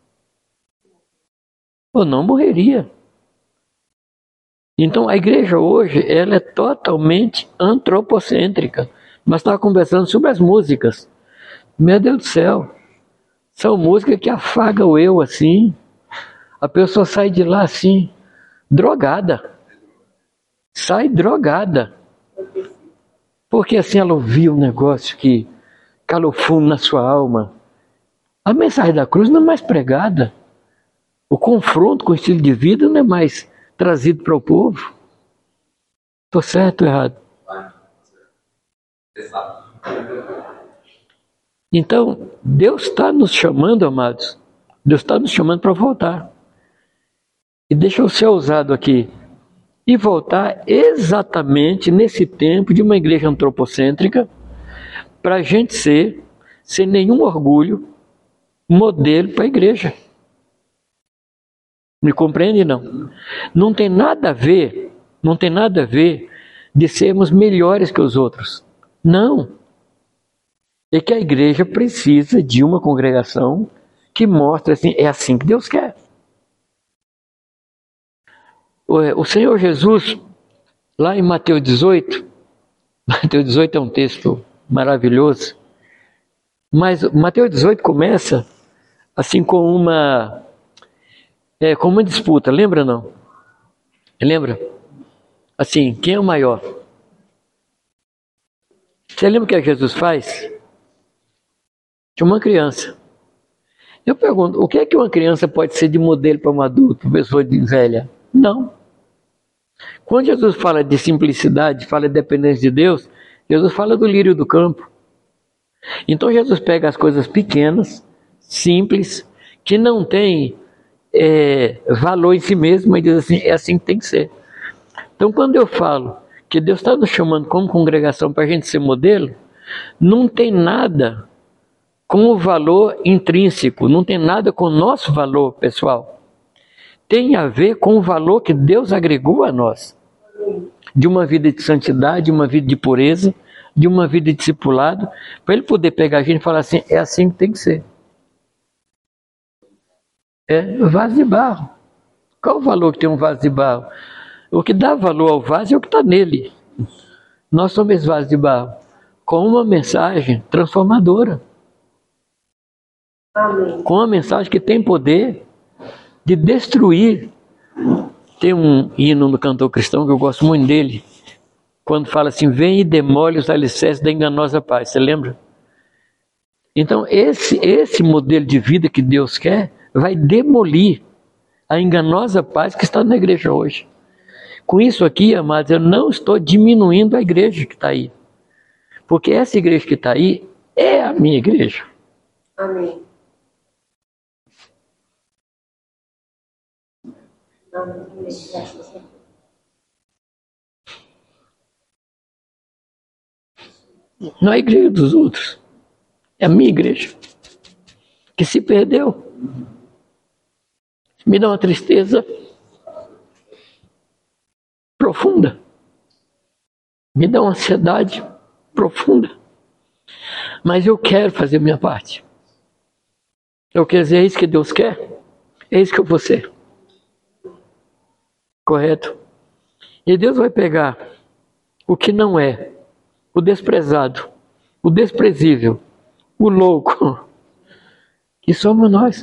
Ou não morreria. Então a igreja hoje, ela é totalmente antropocêntrica. Mas estava conversando sobre as músicas. Meu Deus do céu. São músicas que afagam o eu assim. A pessoa sai de lá assim, drogada. Sai drogada. Porque assim ela ouviu um negócio que calou fundo na sua alma. A mensagem da cruz não é mais pregada. O confronto com o estilo de vida não é mais trazido para o povo. Estou certo ou errado? Então, Deus está nos chamando, amados. Deus está nos chamando para voltar. E deixa eu ser ousado aqui. E voltar exatamente nesse tempo de uma igreja antropocêntrica, para a gente ser, sem nenhum orgulho, modelo para a igreja. Me compreende, não? Não tem nada a ver de sermos melhores que os outros. Não. É que a igreja precisa de uma congregação que mostre assim, é assim que Deus quer. O Senhor Jesus, lá em Mateus 18 é um texto maravilhoso, mas Mateus 18 começa assim com uma disputa, lembra não? Lembra? Assim, quem é o maior? Você lembra o que Jesus faz? De uma criança. Eu pergunto, o que é que uma criança pode ser de modelo para um adulto, uma pessoa velha? Não. Quando Jesus fala de simplicidade, fala de dependência de Deus, Jesus fala do lírio do campo. Então Jesus pega as coisas pequenas, simples, que não têm valor em si mesmo, mas diz assim, é assim que tem que ser. Então quando eu falo que Deus está nos chamando como congregação para a gente ser modelo, não tem nada com o valor intrínseco, não tem nada com o nosso valor pessoal. Tem a ver com o valor que Deus agregou a nós. De uma vida de santidade, de uma vida de pureza, de uma vida de discipulado, para Ele poder pegar a gente e falar assim, é assim que tem que ser. É vaso de barro. Qual o valor que tem um vaso de barro? O que dá valor ao vaso é o que está nele. Nós somos esse vaso de barro, com uma mensagem transformadora. Amém. Com uma mensagem que tem poder de destruir. Tem um hino no cantor cristão que eu gosto muito dele, quando fala assim, vem e demole os alicerces da enganosa paz, você lembra? Então esse modelo de vida que Deus quer, vai demolir a enganosa paz que está na igreja hoje. Com isso aqui, amados, eu não estou diminuindo a igreja que está aí, porque essa igreja que está aí é a minha igreja. Amém. Não é a igreja dos outros, é a minha igreja, que se perdeu. Me dá uma tristeza profunda, me dá uma ansiedade profunda, mas eu quero fazer a minha parte. Eu quero dizer, é isso que Deus quer, é isso que eu vou ser. Correto? E Deus vai pegar o que não é, o desprezado, o desprezível, o louco, que somos nós.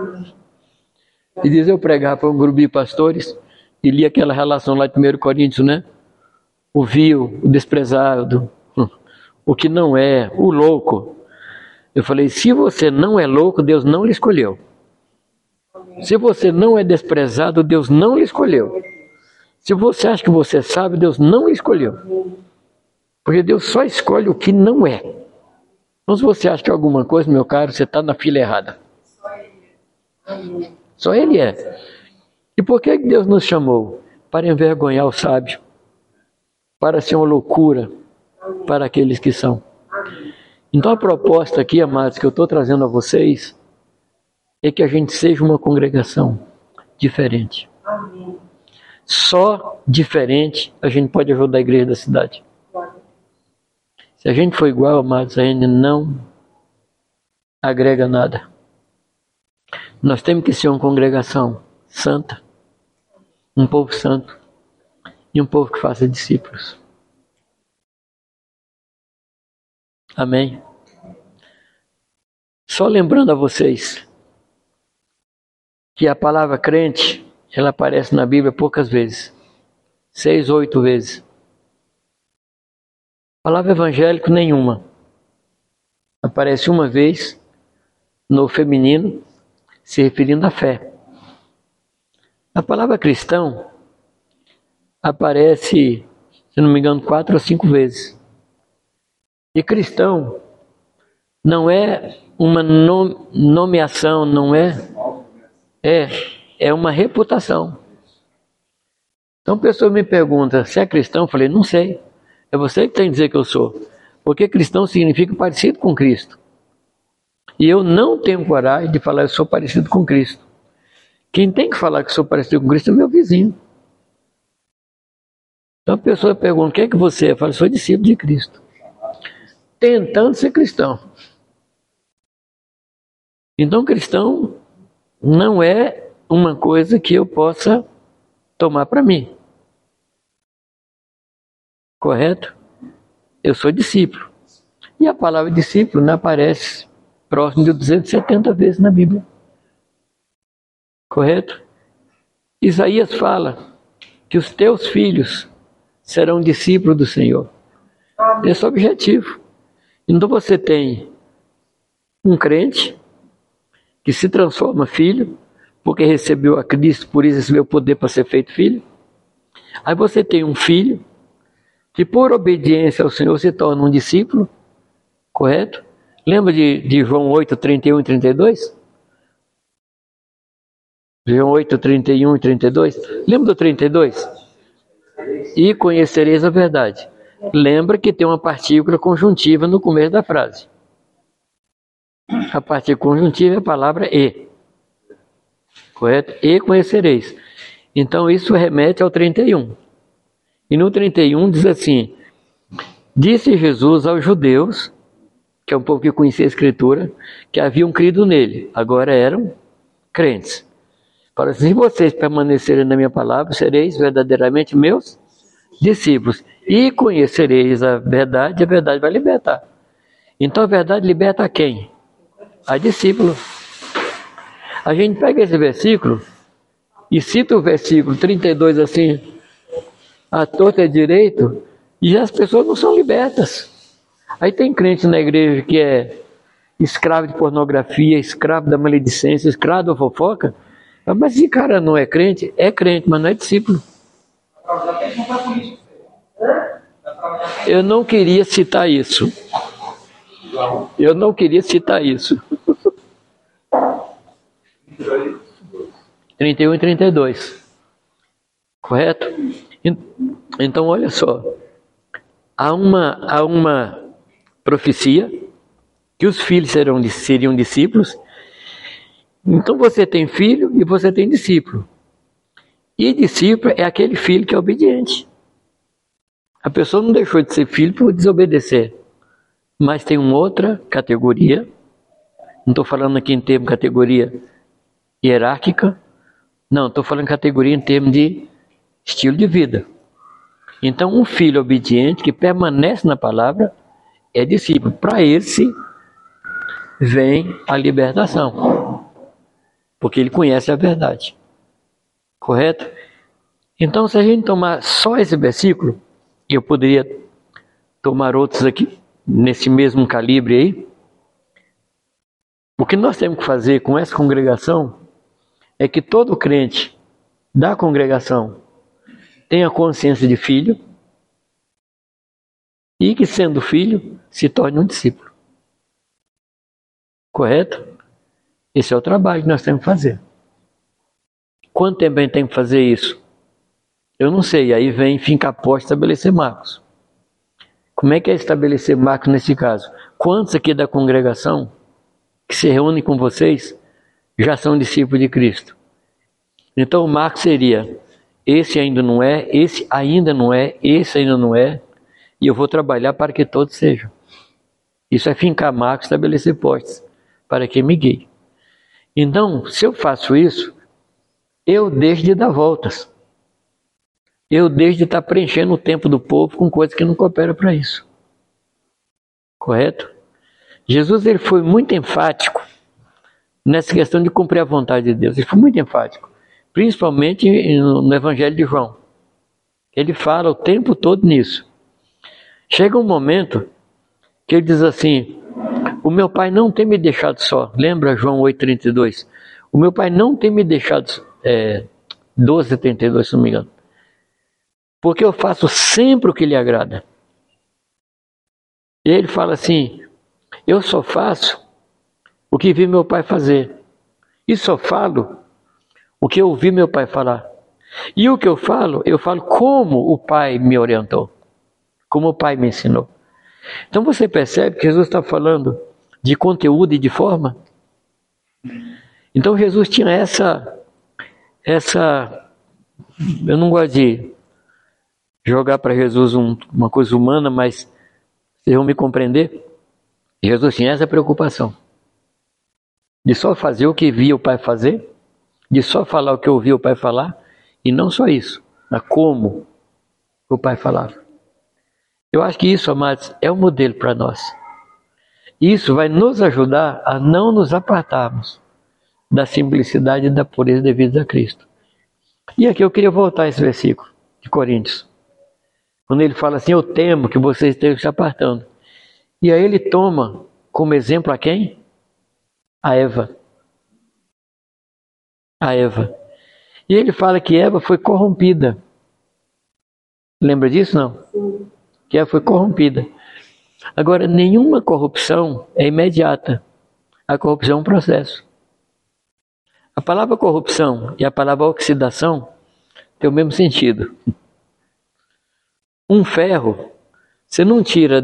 E diz eu pregar para um grupo de pastores e li aquela relação lá de 1 Coríntios, né? O vil, o desprezado, o que não é, o louco. Eu falei, se você não é louco, Deus não lhe escolheu. Se você não é desprezado, Deus não lhe escolheu. Se você acha que você sabe, Deus não lhe escolheu. Porque Deus só escolhe o que não é. Então, se você acha que é alguma coisa, meu caro, você está na fila errada. Só Ele é. E por que Deus nos chamou? Para envergonhar o sábio. Para ser uma loucura para aqueles que são. Então a proposta aqui, amados, que eu estou trazendo a vocês, é que a gente seja uma congregação diferente. Só diferente a gente pode ajudar a igreja da cidade. Se a gente for igual, amados, a gente não agrega nada. Nós temos que ser uma congregação santa, um povo santo e um povo que faça discípulos. Amém? Só lembrando a vocês que a palavra crente, ela aparece na Bíblia poucas vezes. 6 ou 8 vezes. A palavra evangélico, nenhuma. Aparece uma vez no feminino, se referindo à fé. A palavra cristão aparece, se não me engano, 4 ou 5 vezes. E cristão não é uma nomeação, não é? É uma reputação. Então a pessoa me pergunta, se é cristão? Eu falei, não sei. É você que tem que dizer que eu sou. Porque cristão significa parecido com Cristo. E eu não tenho coragem de falar que eu sou parecido com Cristo. Quem tem que falar que sou parecido com Cristo é meu vizinho. Então a pessoa pergunta, o que é que você é? Eu falo, sou discípulo de Cristo. Tentando ser cristão. Então cristão não é uma coisa que eu possa tomar para mim. Correto? Eu sou discípulo. E a palavra discípulo não aparece próximo de 270 vezes na Bíblia. Correto? Isaías fala que os teus filhos serão discípulos do Senhor. Esse é o objetivo. Então você tem um crente que se transforma filho, porque recebeu a Cristo, por isso recebeu o poder para ser feito filho. Aí você tem um filho que por obediência ao Senhor se torna um discípulo, correto? Lembra de João 8, 31 e 32? João 8, 31 e 32? Lembra do 32? E conhecereis a verdade. Lembra que tem uma partícula conjuntiva no começo da frase. A partícula conjuntiva é a palavra e. Correto? E conhecereis. Então isso remete ao 31. E no 31 diz assim: disse Jesus aos judeus, que é um povo que conhecia a Escritura, que haviam crido nele, agora eram crentes. Para se vocês permanecerem na minha palavra, sereis verdadeiramente meus discípulos. E conhecereis a verdade vai libertar. Então a verdade liberta a quem? A discípulo. A gente pega esse versículo e cita o versículo 32 assim, a torta é direito, e as pessoas não são libertas. Aí tem crente na igreja que é escravo de pornografia, escravo da maledicência, escravo da fofoca. Mas esse cara não é crente, mas não é discípulo. Eu não queria citar isso. 31 e 32. Correto? Então, olha só. Há uma profecia que os filhos seriam discípulos. Então você tem filho e você tem discípulo. E discípulo é aquele filho que é obediente. A pessoa não deixou de ser filho por desobedecer. Mas tem uma outra categoria. Não estou falando aqui em termos de categoria hierárquica. Não, estou falando categoria em termos de estilo de vida. Então, um filho obediente que permanece na palavra é discípulo. Para esse vem a libertação. Porque ele conhece a verdade. Correto? Então, se a gente tomar só esse versículo, e eu poderia tomar outros aqui, nesse mesmo calibre aí, o que nós temos que fazer com essa congregação é que todo crente da congregação tenha consciência de filho e que, sendo filho, se torne um discípulo. Correto? Esse é o trabalho que nós temos que fazer. Quanto tempo a gente tem que fazer isso? Eu não sei. Aí vem fincar poste, estabelecer marcos. Como é que é estabelecer marcos nesse caso? Quantos aqui da congregação que se reúnem com vocês já são discípulos de Cristo? Então o marco seria: esse ainda não é, esse ainda não é, esse ainda não é, e eu vou trabalhar para que todos sejam. Isso é fincar marcos, estabelecer postes, para que me guie. Então, se eu faço isso, eu deixo de dar voltas. Eu deixo de estar preenchendo o tempo do povo com coisas que não cooperam para isso. Correto? Jesus ele foi muito enfático nessa questão de cumprir a vontade de Deus. Ele foi muito enfático. Principalmente no Evangelho de João. Ele fala o tempo todo nisso. Chega um momento que ele diz assim: o meu pai não tem me deixado só. Lembra João 8,32? O meu pai não tem me deixado 12,32, se não me engano. Porque eu faço sempre o que lhe agrada. E ele fala assim: eu só faço o que vi meu pai fazer. E só falo o que eu ouvi meu pai falar. E o que eu falo como o pai me orientou. Como o pai me ensinou. Então você percebe que Jesus está falando de conteúdo e de forma? Então Jesus tinha essa eu não gosto de jogar para Jesus uma coisa humana, mas vocês vão me compreender. Jesus tinha essa preocupação de só fazer o que via o pai fazer, de só falar o que ouvia o pai falar, e não só isso, mas como o pai falava. Eu acho que isso, amados, é um modelo para nós. Isso vai nos ajudar a não nos apartarmos da simplicidade e da pureza devidas a Cristo. E aqui eu queria voltar a esse versículo de Coríntios, quando ele fala assim: eu temo que vocês estejam se apartando. E aí ele toma como exemplo a quem? A Eva. A Eva. E ele fala que Eva foi corrompida. Lembra disso, não? Sim. Que ela foi corrompida. Agora, nenhuma corrupção é imediata. A corrupção é um processo. A palavra corrupção e a palavra oxidação têm o mesmo sentido. Um ferro, você não tira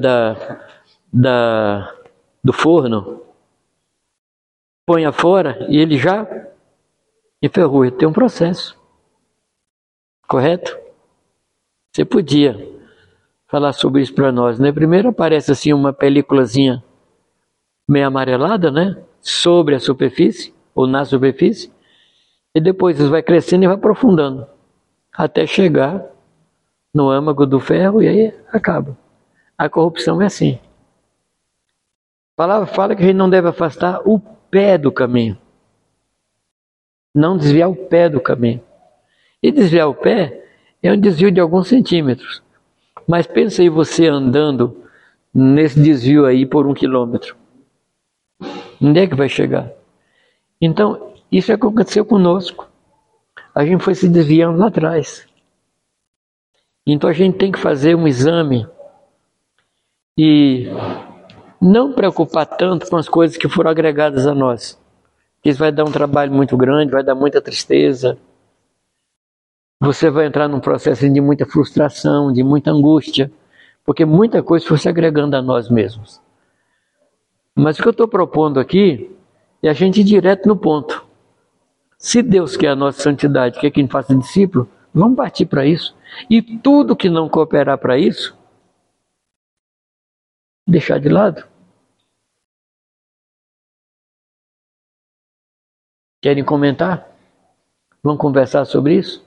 do forno, põe fora e ele já enferruje. Tem um processo. Correto? Você podia falar sobre isso para nós, né? Primeiro aparece assim uma películazinha meio amarelada, né? Sobre a superfície, ou na superfície. E depois isso vai crescendo e vai aprofundando. Até chegar no âmago do ferro e aí acaba. A corrupção é assim. A palavra fala que a gente não deve afastar o pé do caminho. Não desviar o pé do caminho. E desviar o pé é um desvio de alguns centímetros. Mas pensa aí você andando nesse desvio aí por 1 quilômetro. Onde é que vai chegar? Então, isso é o que aconteceu conosco. A gente foi se desviando lá atrás. Então a gente tem que fazer um exame e não preocupar tanto com as coisas que foram agregadas a nós. Isso vai dar um trabalho muito grande, vai dar muita tristeza. Você vai entrar num processo de muita frustração, de muita angústia, porque muita coisa foi se agregando a nós mesmos. Mas o que eu estou propondo aqui é a gente ir direto no ponto. Se Deus quer a nossa santidade, quer que a gente faça discípulo, vamos partir para isso. E tudo que não cooperar para isso, deixar de lado. Querem comentar? Vamos conversar sobre isso?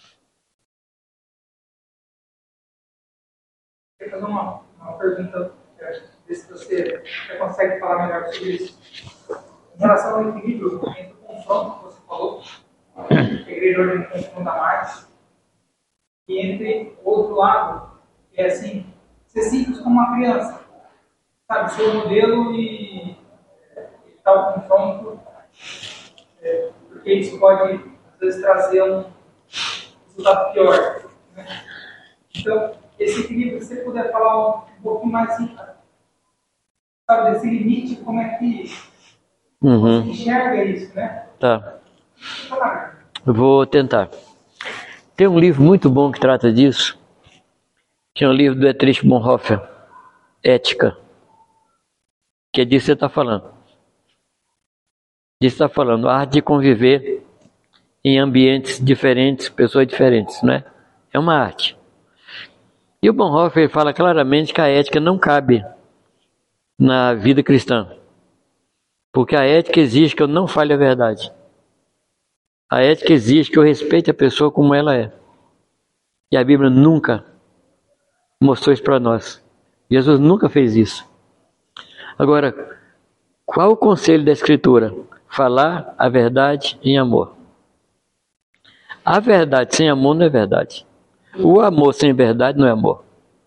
Eu queria fazer uma pergunta, ver se você consegue falar melhor sobre isso. Em relação ao equilíbrio entre o confronto que você falou, a igreja hoje confronta mais, e entre o outro lado, que é assim, ser simples como uma criança. Sabe, ser o modelo e tal confronto, porque isso pode, às vezes, trazer um resultado pior. Né? Então, esse equilíbrio, se você puder falar um pouquinho mais, sabe, desse limite, como é que você enxerga isso, né? Tá. Eu vou tentar. Tem um livro muito bom que trata disso, que é um livro do Dietrich Bonhoeffer, Ética, que é disso que você está falando. Disso está falando, a arte de conviver em ambientes diferentes, pessoas diferentes, não é? É uma arte. E o Bonhoeffer fala claramente que a ética não cabe na vida cristã, porque a ética exige que eu não fale a verdade. A ética exige que eu respeite a pessoa como ela é. E a Bíblia nunca mostrou isso para nós. Jesus nunca fez isso. Agora, qual o conselho da Escritura? Falar a verdade em amor. A verdade sem amor não é verdade. O amor sem verdade não é amor.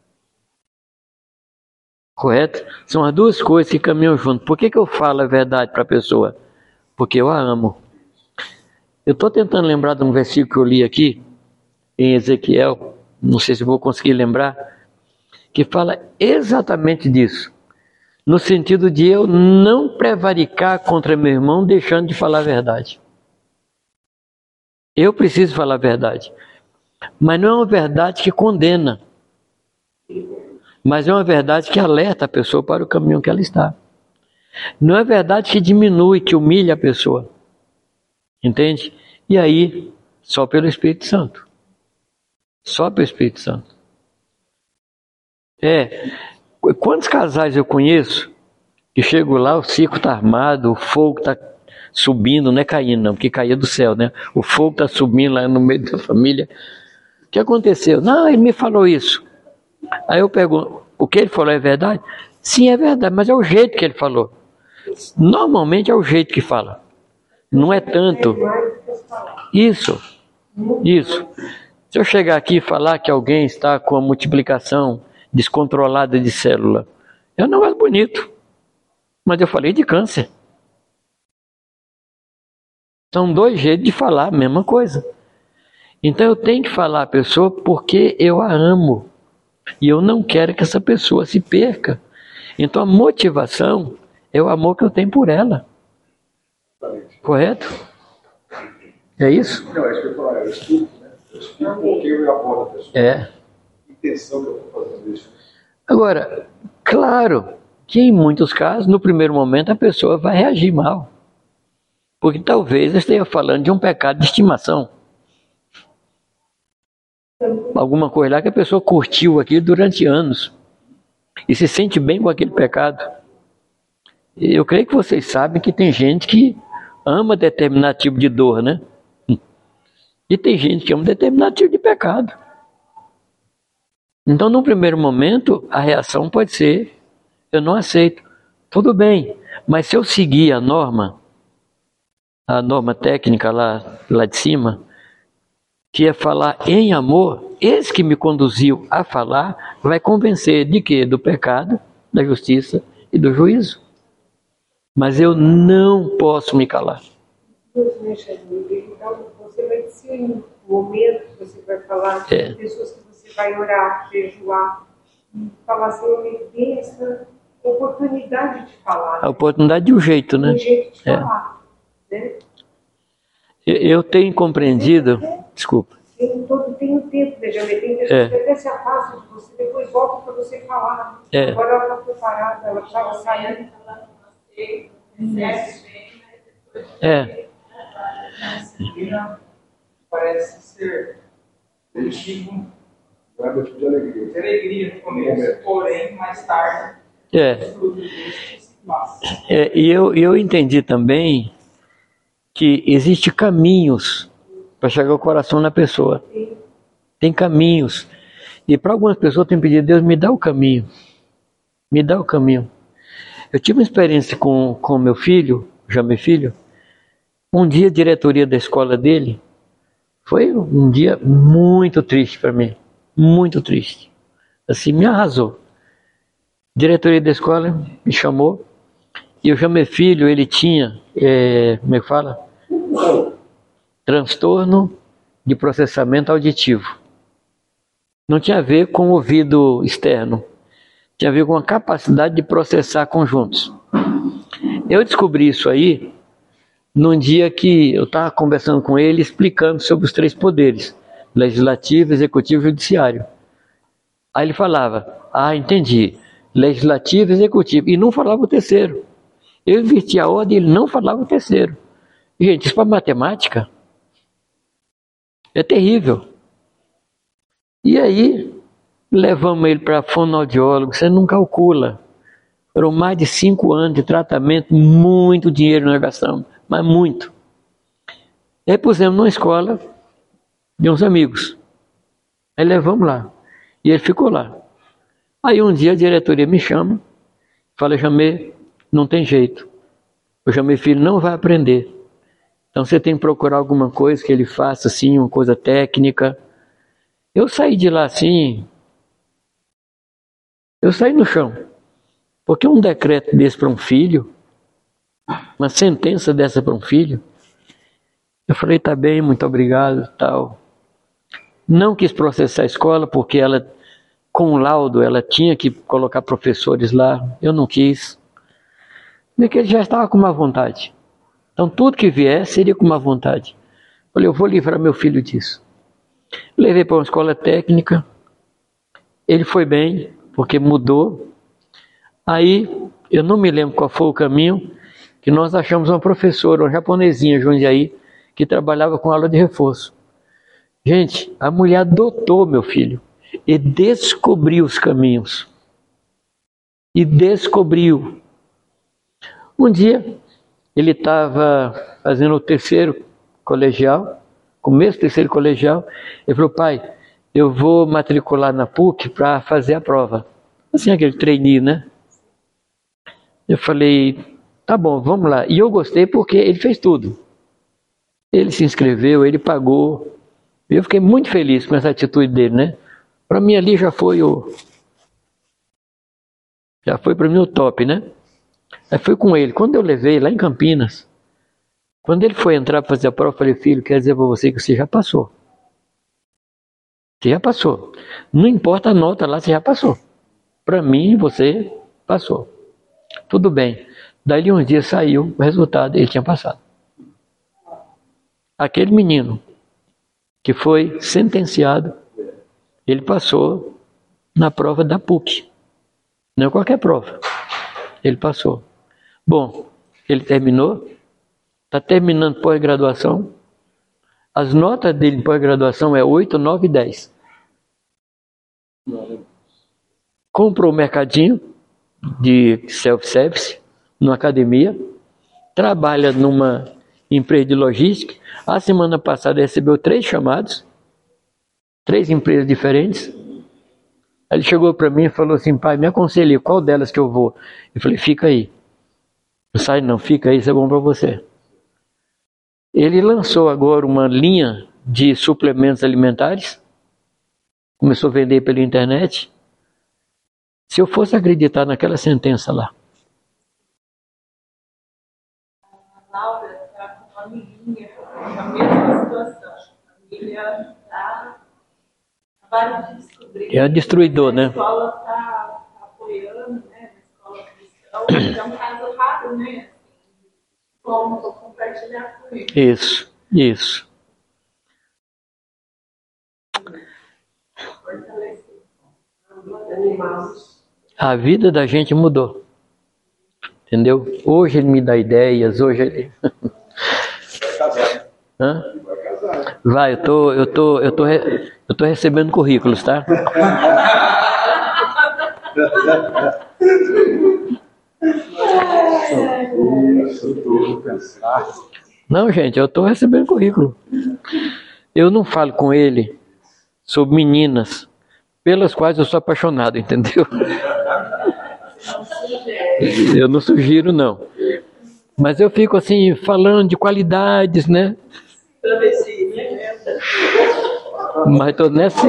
Correto? São as duas coisas que caminham junto. Por que eu falo a verdade para a pessoa? Porque eu a amo. Eu estou tentando lembrar de um versículo que eu li aqui, em Ezequiel, não sei se vou conseguir lembrar, que fala exatamente disso. No sentido de eu não prevaricar contra meu irmão deixando de falar a verdade. Eu preciso falar a verdade. Mas não é uma verdade que condena. Mas é uma verdade que alerta a pessoa para o caminho que ela está. Não é verdade que diminui, que humilha a pessoa. Entende? E aí, só pelo Espírito Santo. Só pelo Espírito Santo. Quantos casais eu conheço que chego lá, o circo está armado, o fogo está subindo, não é caindo não, porque caía do céu, né? O fogo está subindo lá no meio da família. O que aconteceu? Não, ele me falou isso. Aí eu pergunto, o que ele falou é verdade? Sim, é verdade, mas é o jeito que ele falou. Normalmente é o jeito que fala. Não é tanto. Isso. Se eu chegar aqui e falar que alguém está com a multiplicação descontrolada de célula, eu não acho bonito. Mas eu falei de câncer. São dois jeitos de falar a mesma coisa. Então eu tenho que falar a pessoa porque eu a amo. E eu não quero que essa pessoa se perca. Então a motivação é o amor que eu tenho por ela. Correto? É isso? Não, é isso que eu ia falar, eu explico, né? Eu explico por que eu abordo a pessoa. É. Intenção que eu estou fazendo isso. Agora, claro que em muitos casos, no primeiro momento, a pessoa vai reagir mal. Porque talvez eu esteja falando de um pecado de estimação. Alguma coisa lá que a pessoa curtiu aquilo durante anos. E se sente bem com aquele pecado. Eu creio que vocês sabem que tem gente que ama determinado tipo de dor, né? E tem gente que ama determinado tipo de pecado. Então, no primeiro momento, a reação pode ser: eu não aceito. Tudo bem, mas se eu seguir a norma técnica lá de cima, que é falar em amor, esse que me conduziu a falar vai convencer de quê? Do pecado, da justiça e do juízo. Mas eu não posso me calar. Então, você vai ser um momento que você vai falar com pessoas que você vai orar, jejuar, e falar assim, eu me dei essa oportunidade de falar. A oportunidade de um jeito, né? Um jeito de falar. Né? Eu tenho compreendido... Desculpa. Tem um tempo, Benjamin. Tem pessoas que até se afastam de você, depois voltam para você falar. Agora ela está preparada, ela estava saindo. Parece ser motivo de alegria no começo, porém, mais tarde, e eu entendi também que existem caminhos para chegar ao coração da pessoa. Tem caminhos. E para algumas pessoas tem pedido: Deus, me dá o caminho. Me dá o caminho. Eu tive uma experiência com meu filho, meu filho. Um dia a diretoria da escola dele foi um dia muito triste para mim. Muito triste. Assim, me arrasou. A diretoria da escola me chamou. E o meu filho, ele tinha, como é que fala? transtorno de processamento auditivo. Não tinha a ver com o ouvido externo, tinha a ver com a capacidade de processar conjuntos. Eu descobri isso aí num dia que eu estava conversando com ele, explicando sobre os 3 poderes, legislativo, executivo e judiciário. Aí ele falava, entendi, legislativo, executivo, e não falava o terceiro. Eu inverti a ordem e ele não falava o terceiro. Gente, isso para matemática é terrível. E aí, levamos ele para fonoaudiólogo, você não calcula. Foram mais de 5 anos de tratamento, muito dinheiro nós gastamos, mas muito. E aí pusemos numa escola de uns amigos. Aí levamos lá. E ele ficou lá. Aí um dia a diretoria me chama, fala, Jamê, não tem jeito. O Jamê Filho não vai aprender. Então você tem que procurar alguma coisa que ele faça assim, uma coisa técnica. Eu saí de lá assim, eu saí no chão. Porque um decreto desse para um filho, uma sentença dessa para um filho, eu falei, tá bem, muito obrigado, tal. Não quis processar a escola, porque ela, com o laudo, ela tinha que colocar professores lá, eu não quis. Porque ele já estava com má vontade. Então tudo que vier seria com má vontade. Falei, eu vou livrar meu filho disso. Levei para uma escola técnica, ele foi bem, porque mudou. Aí, eu não me lembro qual foi o caminho, que nós achamos uma professora, uma japonesinha, Jundiaí, que trabalhava com aula de reforço. Gente, a mulher adotou meu filho e descobriu os caminhos. E descobriu. Um dia, ele estava fazendo o 3º colegial, começo do 3º colegial, ele falou, pai, eu vou matricular na PUC para fazer a prova. Assim, aquele trainee, né? Eu falei, tá bom, vamos lá. E eu gostei porque ele fez tudo. Ele se inscreveu, ele pagou. Eu fiquei muito feliz com essa atitude dele, né? Para mim ali já foi para mim o top, né? Aí fui com ele. Quando eu levei lá em Campinas, quando ele foi entrar para fazer a prova, eu falei, filho, quero dizer para você que você já passou. Você já passou. Não importa a nota lá, você já passou. Para mim, você passou. Tudo bem. Daí uns dias saiu o resultado, ele tinha passado. Aquele menino que foi sentenciado, ele passou na prova da PUC. Não é qualquer prova. Ele passou. Bom, ele terminou, está terminando pós-graduação. As notas dele de pós-graduação é 8, 9 e 10. Comprou o mercadinho de self-service, numa academia, trabalha numa empresa de logística. A semana passada recebeu 3 chamados, 3 empresas diferentes. Aí ele chegou para mim e falou assim, pai, me aconselhe, qual delas que eu vou? Eu falei, fica aí. Não sai não, fica aí, isso é bom para você. Ele lançou agora uma linha de suplementos alimentares, começou a vender pela internet. Se eu fosse acreditar naquela sentença lá. A Laura está com uma amiguinha na mesma situação. A família está acabando de descobrir. É destruidor, né? A escola está apoiando, né? A escola cristã. É um caso raro, né? Como vou compartilhar com ele. Isso. A vida da gente mudou. Entendeu? Hoje ele me dá ideias, hoje ele... Hã? Vai, eu tô recebendo currículos, tá? Não, gente, eu tô recebendo currículo. Eu não falo com ele sobre meninas pelas quais eu sou apaixonado, entendeu? Eu não sugiro, não. Mas eu fico assim, falando de qualidades, né? Mas tô nessa...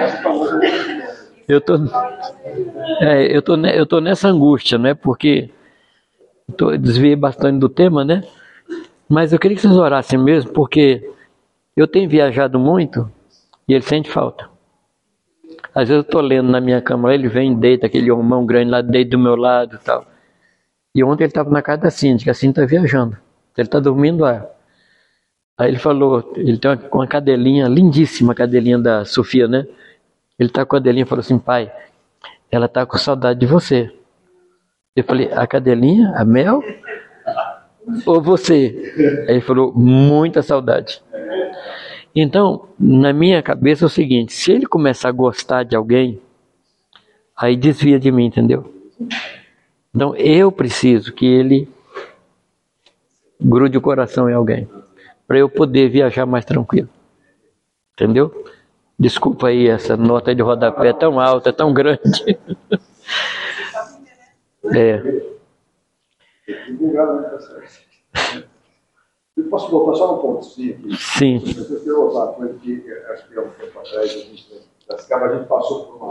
Eu tô nessa angústia, né? Porque desviei bastante do tema, né? Mas eu queria que vocês orassem mesmo, porque Eu tenho viajado muito e ele sente falta. Às vezes eu estou lendo na minha cama, ele vem, deita aquele homão grande lá, deita do meu lado e tal. E ontem ele estava na casa da Cindy, que a Cindy está viajando. Ele está dormindo lá. Aí ele falou, ele tem uma cadelinha, lindíssima cadelinha da Sofia, né? Ele tá com a cadelinha e falou assim, pai, ela tá com saudade de você. Eu falei, a cadelinha, a Mel? Ou você? Aí ele falou, muita saudade. Então, na minha cabeça é o seguinte, se ele começar a gostar de alguém, aí desvia de mim, entendeu? Então, eu preciso que ele grude o coração em alguém, para eu poder viajar mais tranquilo. Entendeu? Desculpa aí, essa nota de rodapé é tão alta, é tão grande. Eu posso voltar só um pontozinho aqui? Sim. Eu quero voltar uma coisa que acho que há um tempo atrás a gente passou por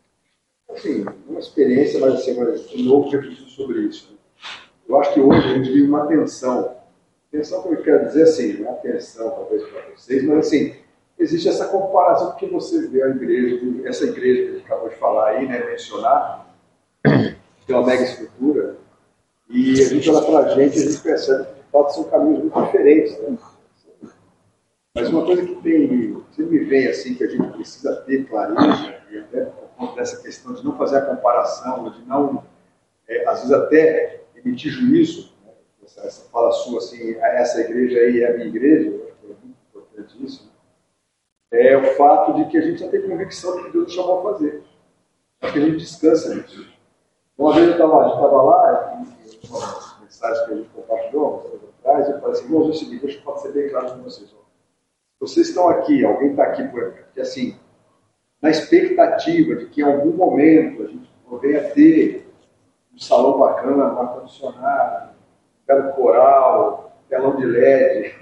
uma experiência, mas assim, de novo refletir sobre isso. Eu acho que hoje a gente vive uma tensão. Tensão que eu quero dizer assim, não é tensão talvez para vocês, mas assim, existe essa comparação porque você vê a igreja, essa igreja que a gente acabou de falar aí, né, mencionar, tem uma mega estrutura, e a gente olha para a gente percebe que de fato são caminhos muito diferentes, né? Mas uma coisa que sempre me vem assim, que a gente precisa ter clareza, e até por conta dessa questão de não fazer a comparação, de não, às vezes até emitir juízo, né? Essa fala sua assim, essa igreja aí é a minha igreja, eu acho que é muito importante isso, né? É o fato de que a gente já tem convicção do que Deus nos chamou a fazer. Acho que a gente descansa nisso. Uma vez eu estava lá, e uma mensagem que a gente compartilhou, uns anos atrás, eu falei assim, irmãos, é o seguinte, deixa eu ser bem claro com vocês. Vocês estão aqui, alguém está aqui por aqui, porque assim, na expectativa de que em algum momento a gente venha ter um salão bacana, um ar-condicionado, um coral, telão de LED,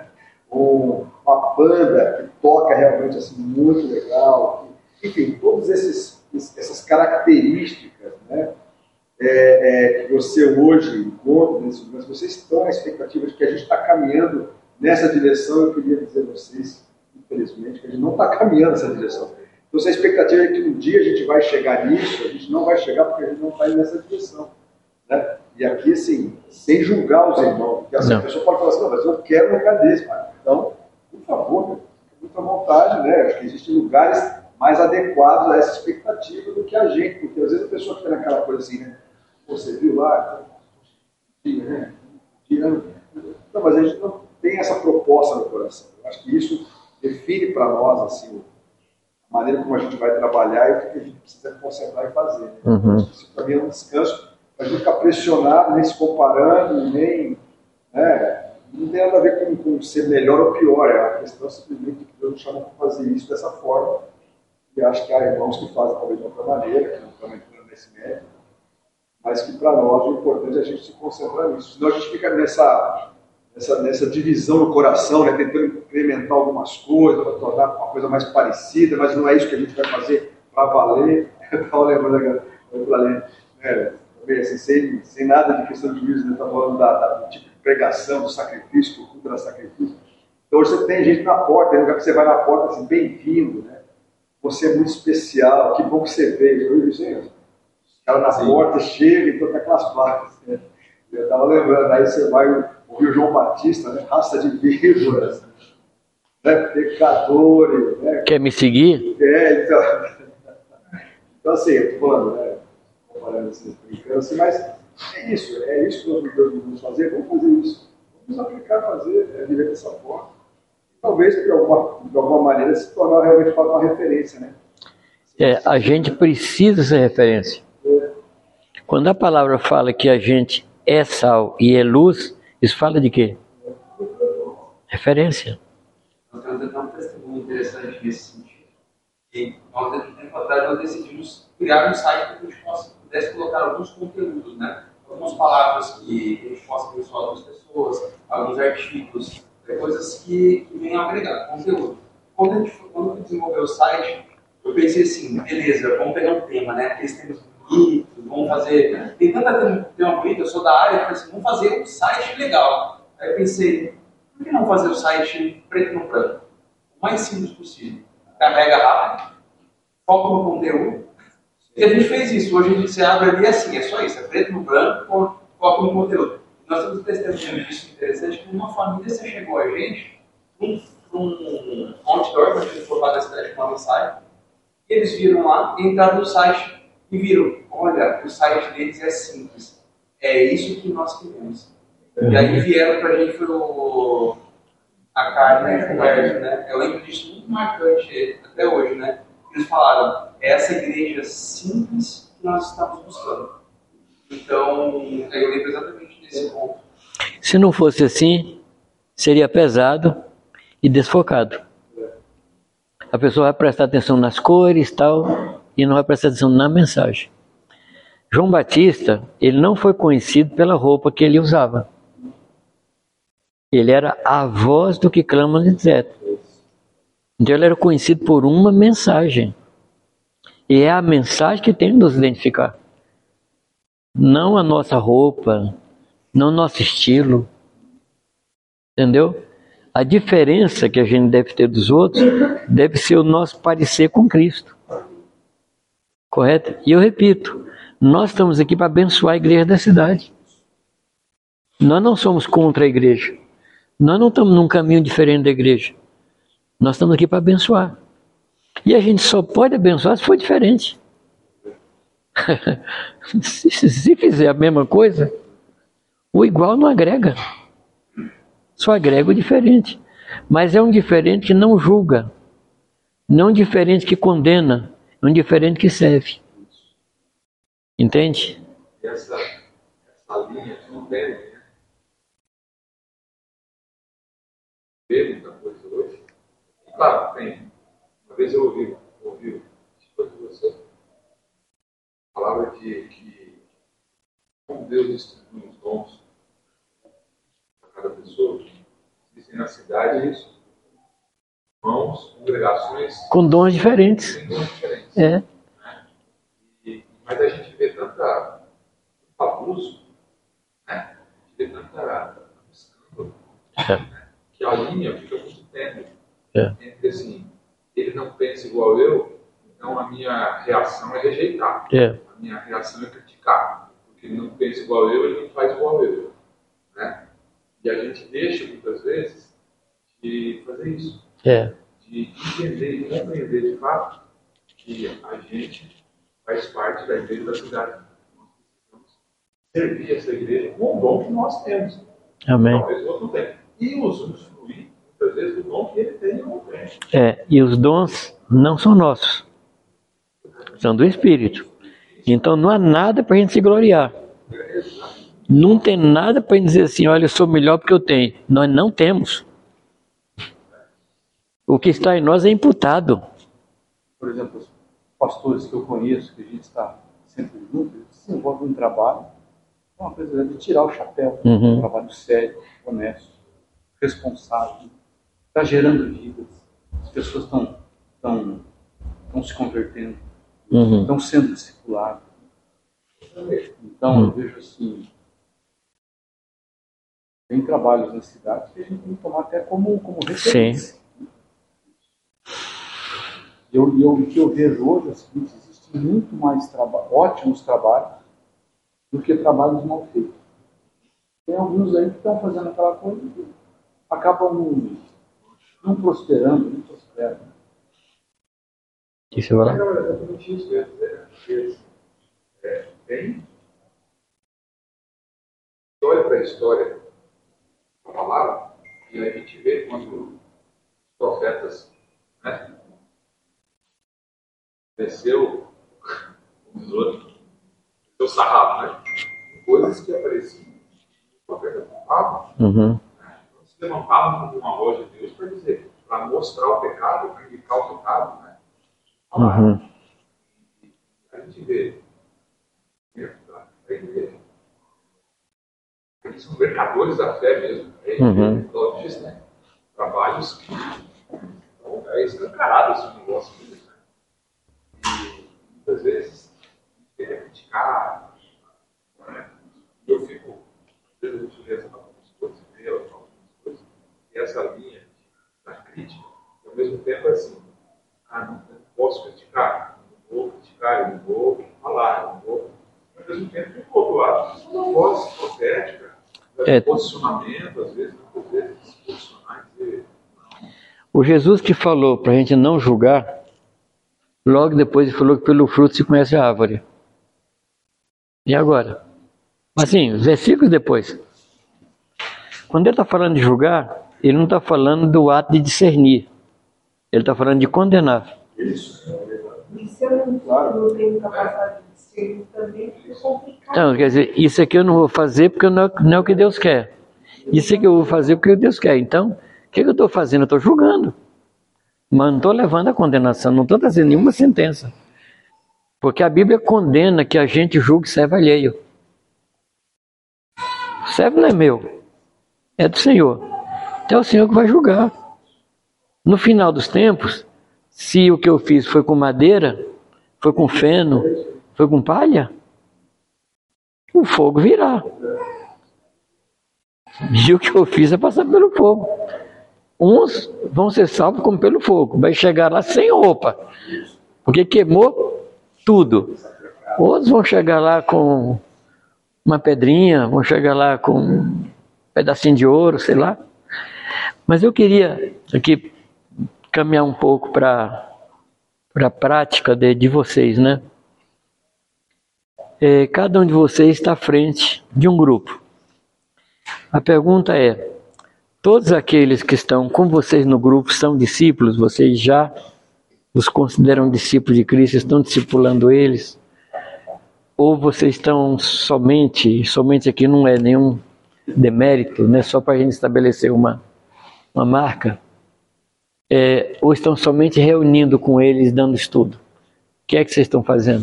uma banda que toca realmente assim, muito legal, enfim, todas essas características, né, que você hoje encontra, mas vocês estão na expectativa de que a gente está caminhando nessa direção. Eu queria dizer a vocês, infelizmente, que a gente não está caminhando nessa direção. Então, se a expectativa é que um dia a gente vai chegar nisso, a gente não vai chegar porque a gente não está indo nessa direção, né? E aqui, assim, sem julgar os irmãos, porque essa pessoa pode falar assim, não, mas eu quero um lugar desse, pai. Então, por favor, né? Muita vontade, né? Acho que existem lugares mais adequados a essa expectativa do que a gente, porque às vezes a pessoa fica naquela coisa assim, né? Você viu lá, né? Não, mas a gente não tem essa proposta no coração. Eu acho que isso define para nós assim, a maneira como a gente vai trabalhar e o que a gente precisa concentrar e fazer. Né? Uhum. Isso para mim é um descanso, para a gente ficar pressionado, nem se comparando, nem... Né? Não tem nada a ver com ser melhor ou pior, é a questão simplesmente que Deus nos chama para fazer isso dessa forma. E acho que há irmãos que fazem talvez de outra maneira, que não estão entrando nesse método, mas que para nós o importante é a gente se concentrar nisso. Senão a gente fica nessa divisão no coração, né, tentando incrementar algumas coisas, para tornar uma coisa mais parecida, mas não é isso que a gente vai fazer para valer. Eu estava lembrando agora, assim, sem nada de questão de juízo, né, estava falando do tipo de pregação, do sacrifício, do culto da sacrifício. Então hoje você tem gente na porta, tem lugar que você vai na porta assim, bem-vindo, né? Você é muito especial, que bom que você veio. Os caras na porta chegam e tocam aquelas placas. Né? Eu estava lembrando, aí você vai ouvir o João Batista, né? Raça de víboras, né? Pecadores. Né? Quer me seguir? Então assim, eu estou falando, né? Comparando assim, brincando assim, mas é isso que nós devemos fazer, vamos fazer isso. Vamos aplicar, fazer, viver dessa forma. Talvez, de alguma maneira, se tornar realmente uma referência, né? A gente precisa ser referência. Quando a palavra fala que a gente é sal e é luz, isso fala de quê? Referência. Nós temos até um testemunho interessante nesse sentido. E há um tempo atrás nós decidimos criar um site para que a gente pudesse colocar alguns conteúdos, né? Algumas palavras que a gente possa abençoar outras pessoas, alguns artigos, coisas que venham agregar conteúdo. Quando eu desenvolvi o site, eu pensei assim, beleza, vamos pegar um tema, né? Aqueles temas bonitos, vamos fazer... Tem tanta tema bonita, eu sou da área, eu falei assim, vamos fazer um site legal. Aí eu pensei, por que não fazer o site preto no branco? o mais simples possível. Carrega rápido, foca no conteúdo. E a gente fez isso. Hoje a gente se abre ali assim, é só isso, é preto no branco, foca no conteúdo. Nós temos um testemunho disso interessante, que uma família se chegou a gente para um outdoor, para a gente formar da cidade com uma mensagem, e eles viram lá, entraram no site e viram, olha, o site deles é simples, é isso que nós queremos. E aí vieram para a gente a Carla e o Roberto, né? Eu lembro disso muito marcante até hoje, né? Eles falaram, é essa igreja simples que nós estamos buscando. Então, eu lembro exatamente desse ponto. Se não fosse assim, seria pesado e desfocado. A pessoa vai prestar atenção nas cores e tal, e não vai prestar atenção na mensagem. João Batista, ele não foi conhecido pela roupa que ele usava. Ele era a voz do que clama no deserto. Então ele era conhecido por uma mensagem. E é a mensagem que tem que nos identificar. Não a nossa roupa, não o nosso estilo. Entendeu? A diferença que a gente deve ter dos outros deve ser o nosso parecer com Cristo. Correto? E eu repito, nós estamos aqui para abençoar a igreja da cidade. Nós não somos contra a igreja. Nós não estamos num caminho diferente da igreja. Nós estamos aqui para abençoar. E a gente só pode abençoar se for diferente. Se fizer a mesma coisa, o igual não agrega. Só agrega o diferente. Mas é um diferente que não julga. Não um diferente que condena. É um diferente que serve. Entende? Essa linha não tem, né? Vê muita coisa hoje. E, claro, tem. Uma vez eu ouvi de você, falava de que como Deus distribui os dons para cada pessoa, existem na cidade isso, irmãos, congregações com dons diferentes. É. Mas a gente vê tanto abuso, né? A gente vê tanta escândalo, que a linha fica muito tênue entre assim, ele não pensa igual eu, então a minha reação é rejeitar. A minha reação é criticar. Porque ele não pensa igual eu, ele não faz igual eu. Né? E a gente deixa, muitas vezes, de fazer isso. De entender e compreender de fato que a gente faz parte da igreja da cidade. Nós precisamos servir essa igreja com o dom que nós temos. Amém. Talvez o outro não tenha. E usufruir, muitas vezes, do dom que ele tem e não tem. E os dons não são nossos. São do Espírito. Então não há nada para a gente se gloriar. Não tem nada para a gente dizer assim, olha, eu sou melhor porque eu tenho. Nós não temos. O que está em nós é imputado. Por exemplo, os pastores que eu conheço, que a gente está sempre junto, eles se envolvem em trabalho. É uma coisa de tirar o chapéu. Um trabalho sério, honesto, responsável. Está gerando vidas. As pessoas estão se convertendo. Estão sendo discipuladas. Então, eu vejo assim, tem trabalhos na cidade que a gente tem que tomar até como referência. Sim. O que eu vejo hoje é o seguinte, existem muito mais ótimos trabalhos do que trabalhos mal feitos. Tem alguns aí que estão fazendo aquela coisa que acabam não prosperando, não prosperam. Isso vai lá. É exatamente isso, tem. Olha para a história da palavra e a gente vê quando os profetas, né, desceu o besouro, desceu o sarrafo, né? Coisas que apareciam, os profetas falavam. Não se levantavam como uma voz de Deus para dizer, para mostrar o pecado, para indicar o pecado, né? A gente vê dentro da igreja. Eles são mercadores da fé mesmo. Lojistas, né? Trabalhos que é escancarado esse negócio. Né? E muitas vezes a gente quer criticar. Né? E eu fico, às vezes, eu sujeito a algumas coisas, e essa linha da crítica, e ao mesmo voz profética, posicionamento, às vezes, muitas vezes, posicionar e dizer... O Jesus que falou para a gente não julgar, logo depois ele falou que pelo fruto se conhece a árvore. E agora? Assim, versículos depois. Quando ele está falando de julgar, ele não está falando do ato de discernir. Ele está falando de condenar. Isso eu não tenho capacidade de discernir também, porque é complicado. Então, quer dizer, isso aqui eu não vou fazer porque não é o que Deus quer. Isso aqui eu vou fazer porque Deus quer. Então, o que eu estou fazendo? Eu estou julgando. Mas não estou levando a condenação, não estou trazendo nenhuma sentença. Porque a Bíblia condena que a gente julgue servo alheio. O servo não é meu, é do Senhor. Então é o Senhor que vai julgar. No final dos tempos, se o que eu fiz foi com madeira, foi com feno, foi com palha, o fogo virá. E o que eu fiz é passar pelo fogo. Uns vão ser salvos como pelo fogo, vai chegar lá sem roupa, porque queimou tudo. Outros vão chegar lá com uma pedrinha, vão chegar lá com um pedacinho de ouro, sei lá. Mas eu queria aqui caminhar um pouco para a prática de vocês, né? Cada um de vocês está à frente de um grupo. A pergunta é: todos aqueles que estão com vocês no grupo são discípulos? Vocês já os consideram discípulos de Cristo? Estão discipulando eles? Ou vocês estão somente aqui não é nenhum demérito, né? Só para a gente estabelecer uma marca, ou estão somente reunindo com eles, dando estudo? O que é que vocês estão fazendo?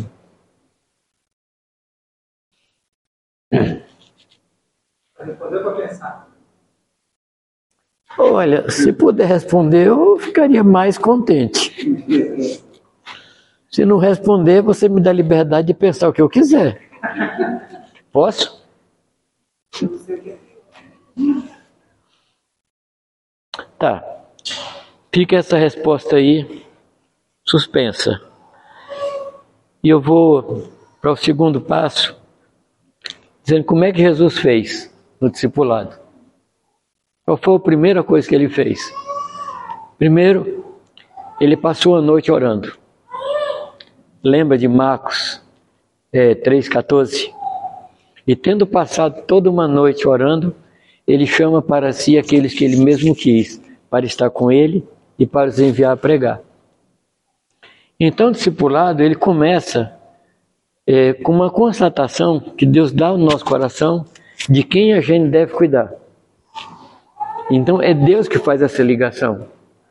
Responder para pensar. Olha, se puder responder, eu ficaria mais contente. Se não responder, você me dá liberdade de pensar o que eu quiser. Posso? Tá. Fica essa resposta aí suspensa. E eu vou para o segundo passo, dizendo como é que Jesus fez no discipulado. Qual foi a primeira coisa que ele fez? Primeiro, ele passou a noite orando. Lembra de Marcos 3,14? E tendo passado toda uma noite orando, ele chama para si aqueles que ele mesmo quis, para estar com ele e para os enviar a pregar. Então, o discipulado, ele começa com uma constatação que Deus dá ao nosso coração de quem a gente deve cuidar. Então, é Deus que faz essa ligação.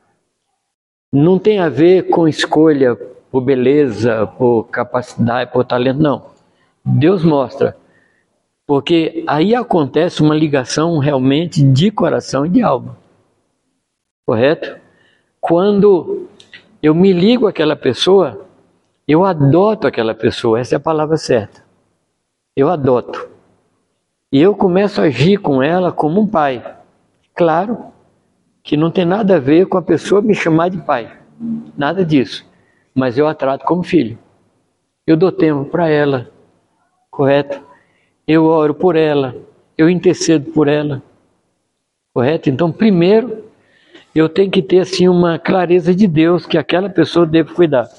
Não tem a ver com escolha por beleza, por capacidade, por talento, não. Deus mostra. Porque aí acontece uma ligação realmente de coração e de alma. Correto? Quando eu me ligo àquela pessoa, eu adoto aquela pessoa. Essa é a palavra certa. Eu adoto. E eu começo a agir com ela como um pai. Claro que não tem nada a ver com a pessoa me chamar de pai. Nada disso. Mas eu a trato como filho. Eu dou tempo para ela. Correto? Eu oro por ela. Eu intercedo por ela. Correto? Então, primeiro, eu tenho que ter assim uma clareza de Deus que aquela pessoa deve cuidar.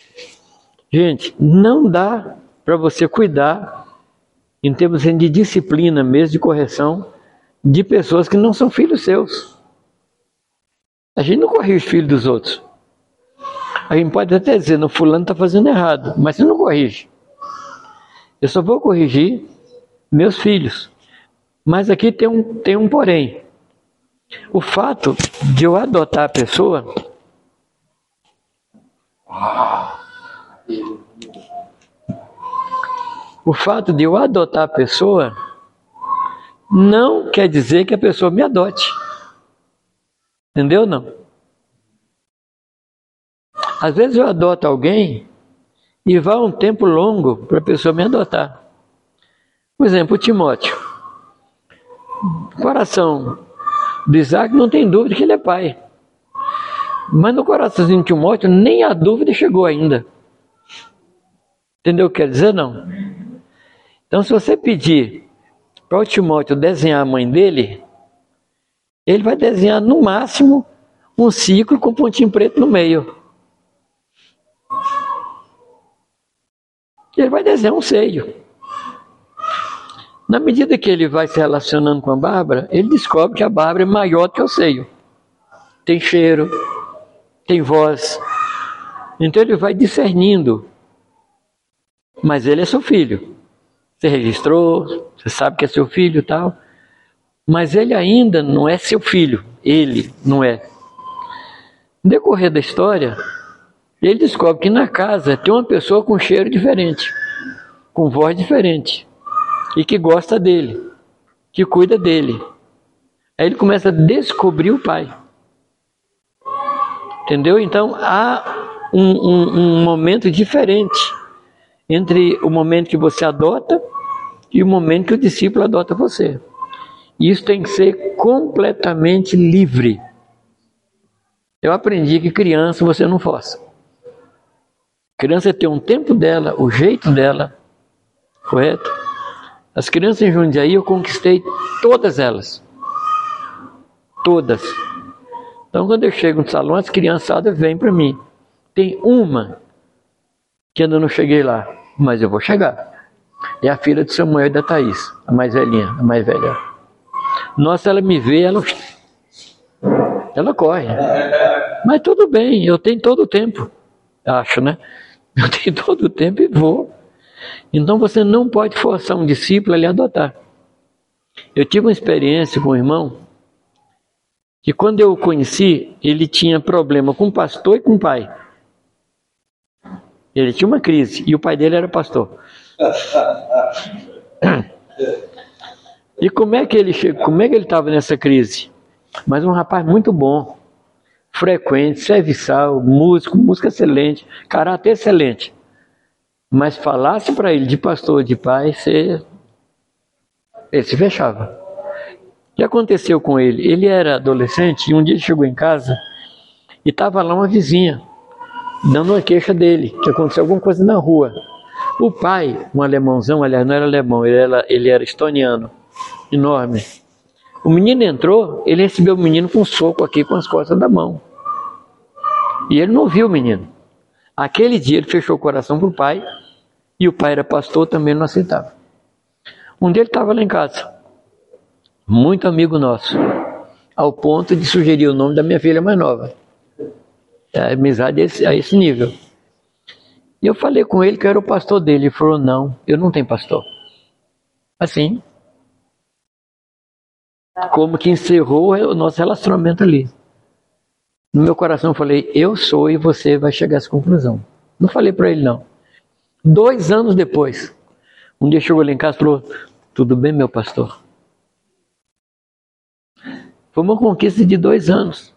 Gente, não dá para você cuidar, em termos de disciplina mesmo, de correção, de pessoas que não são filhos seus. A gente não corrige os filhos dos outros. A gente pode até dizer, não, fulano está fazendo errado, mas você não corrige. Eu só vou corrigir meus filhos. Mas aqui tem um porém. O fato de eu adotar a pessoa... O fato de eu adotar a pessoa não quer dizer que a pessoa me adote. Entendeu, não? Às vezes eu adoto alguém e vai um tempo longo para a pessoa me adotar. Por exemplo, o Timóteo. O coração do Isaac não tem dúvida que ele é pai. Mas no coraçãozinho de Timóteo nem a dúvida chegou ainda. Entendeu o que quer dizer, não? Então, se você pedir para o Timóteo desenhar a mãe dele, ele vai desenhar no máximo um ciclo com pontinho preto no meio. Ele vai desenhar um seio. Na medida que ele vai se relacionando com a Bárbara, ele descobre que a Bárbara é maior do que o seio. Tem cheiro, tem voz. Então ele vai discernindo. Mas ele é seu filho. Você registrou, você sabe que é seu filho e tal. Mas ele ainda não é seu filho. Ele não é. No decorrer da história, ele descobre que na casa tem uma pessoa com cheiro diferente, com voz diferente, e que gosta dele, que cuida dele. Aí ele começa a descobrir o pai. Entendeu? Então há um momento diferente entre o momento que você adota e o momento que o discípulo adota você. Isso tem que ser completamente livre. Eu aprendi que criança você não força. Criança tem um tempo dela, o jeito dela, correto? As crianças em Jundiaí eu conquistei todas elas. Todas. Então quando eu chego no salão, as criançadas vêm para mim. Tem uma que ainda não cheguei lá, mas eu vou chegar. É a filha de Samuel e da Thaís, a mais velhinha, a mais velha. Nossa, ela me vê, ela corre. Mas tudo bem, eu tenho todo o tempo. Acho, né? Eu tenho todo o tempo e vou. Então você não pode forçar um discípulo a lhe adotar. Eu tive uma experiência com um irmão que quando eu o conheci, ele tinha problema com o pastor e com o pai. Ele tinha uma crise e o pai dele era pastor. E como é que ele chegou? Como é que ele estava nessa crise? Mas um rapaz muito bom, frequente, serviçal, música excelente, caráter excelente. Mas falasse para ele de pastor, de pai, ele se fechava. O que aconteceu com ele? Ele era adolescente e um dia ele chegou em casa e estava lá uma vizinha dando uma queixa dele, que aconteceu alguma coisa na rua. O pai, um alemãozão, aliás não era alemão, ele era estoniano, enorme. O menino entrou, ele recebeu o menino com um soco aqui com as costas da mão. E ele não viu o menino. Aquele dia ele fechou o coração para o pai, e o pai era pastor, também não aceitava. Um dia ele estava lá em casa, muito amigo nosso, ao ponto de sugerir o nome da minha filha mais nova. A amizade a esse nível. E eu falei com ele que eu era o pastor dele. Ele falou, não, eu não tenho pastor. Assim. Como que encerrou o nosso relacionamento ali. No meu coração eu falei, eu sou e você vai chegar a essa conclusão. Não falei para ele não. 2 anos depois, um dia chegou lá em casa e falou, tudo bem meu pastor? Foi uma conquista de 2 anos.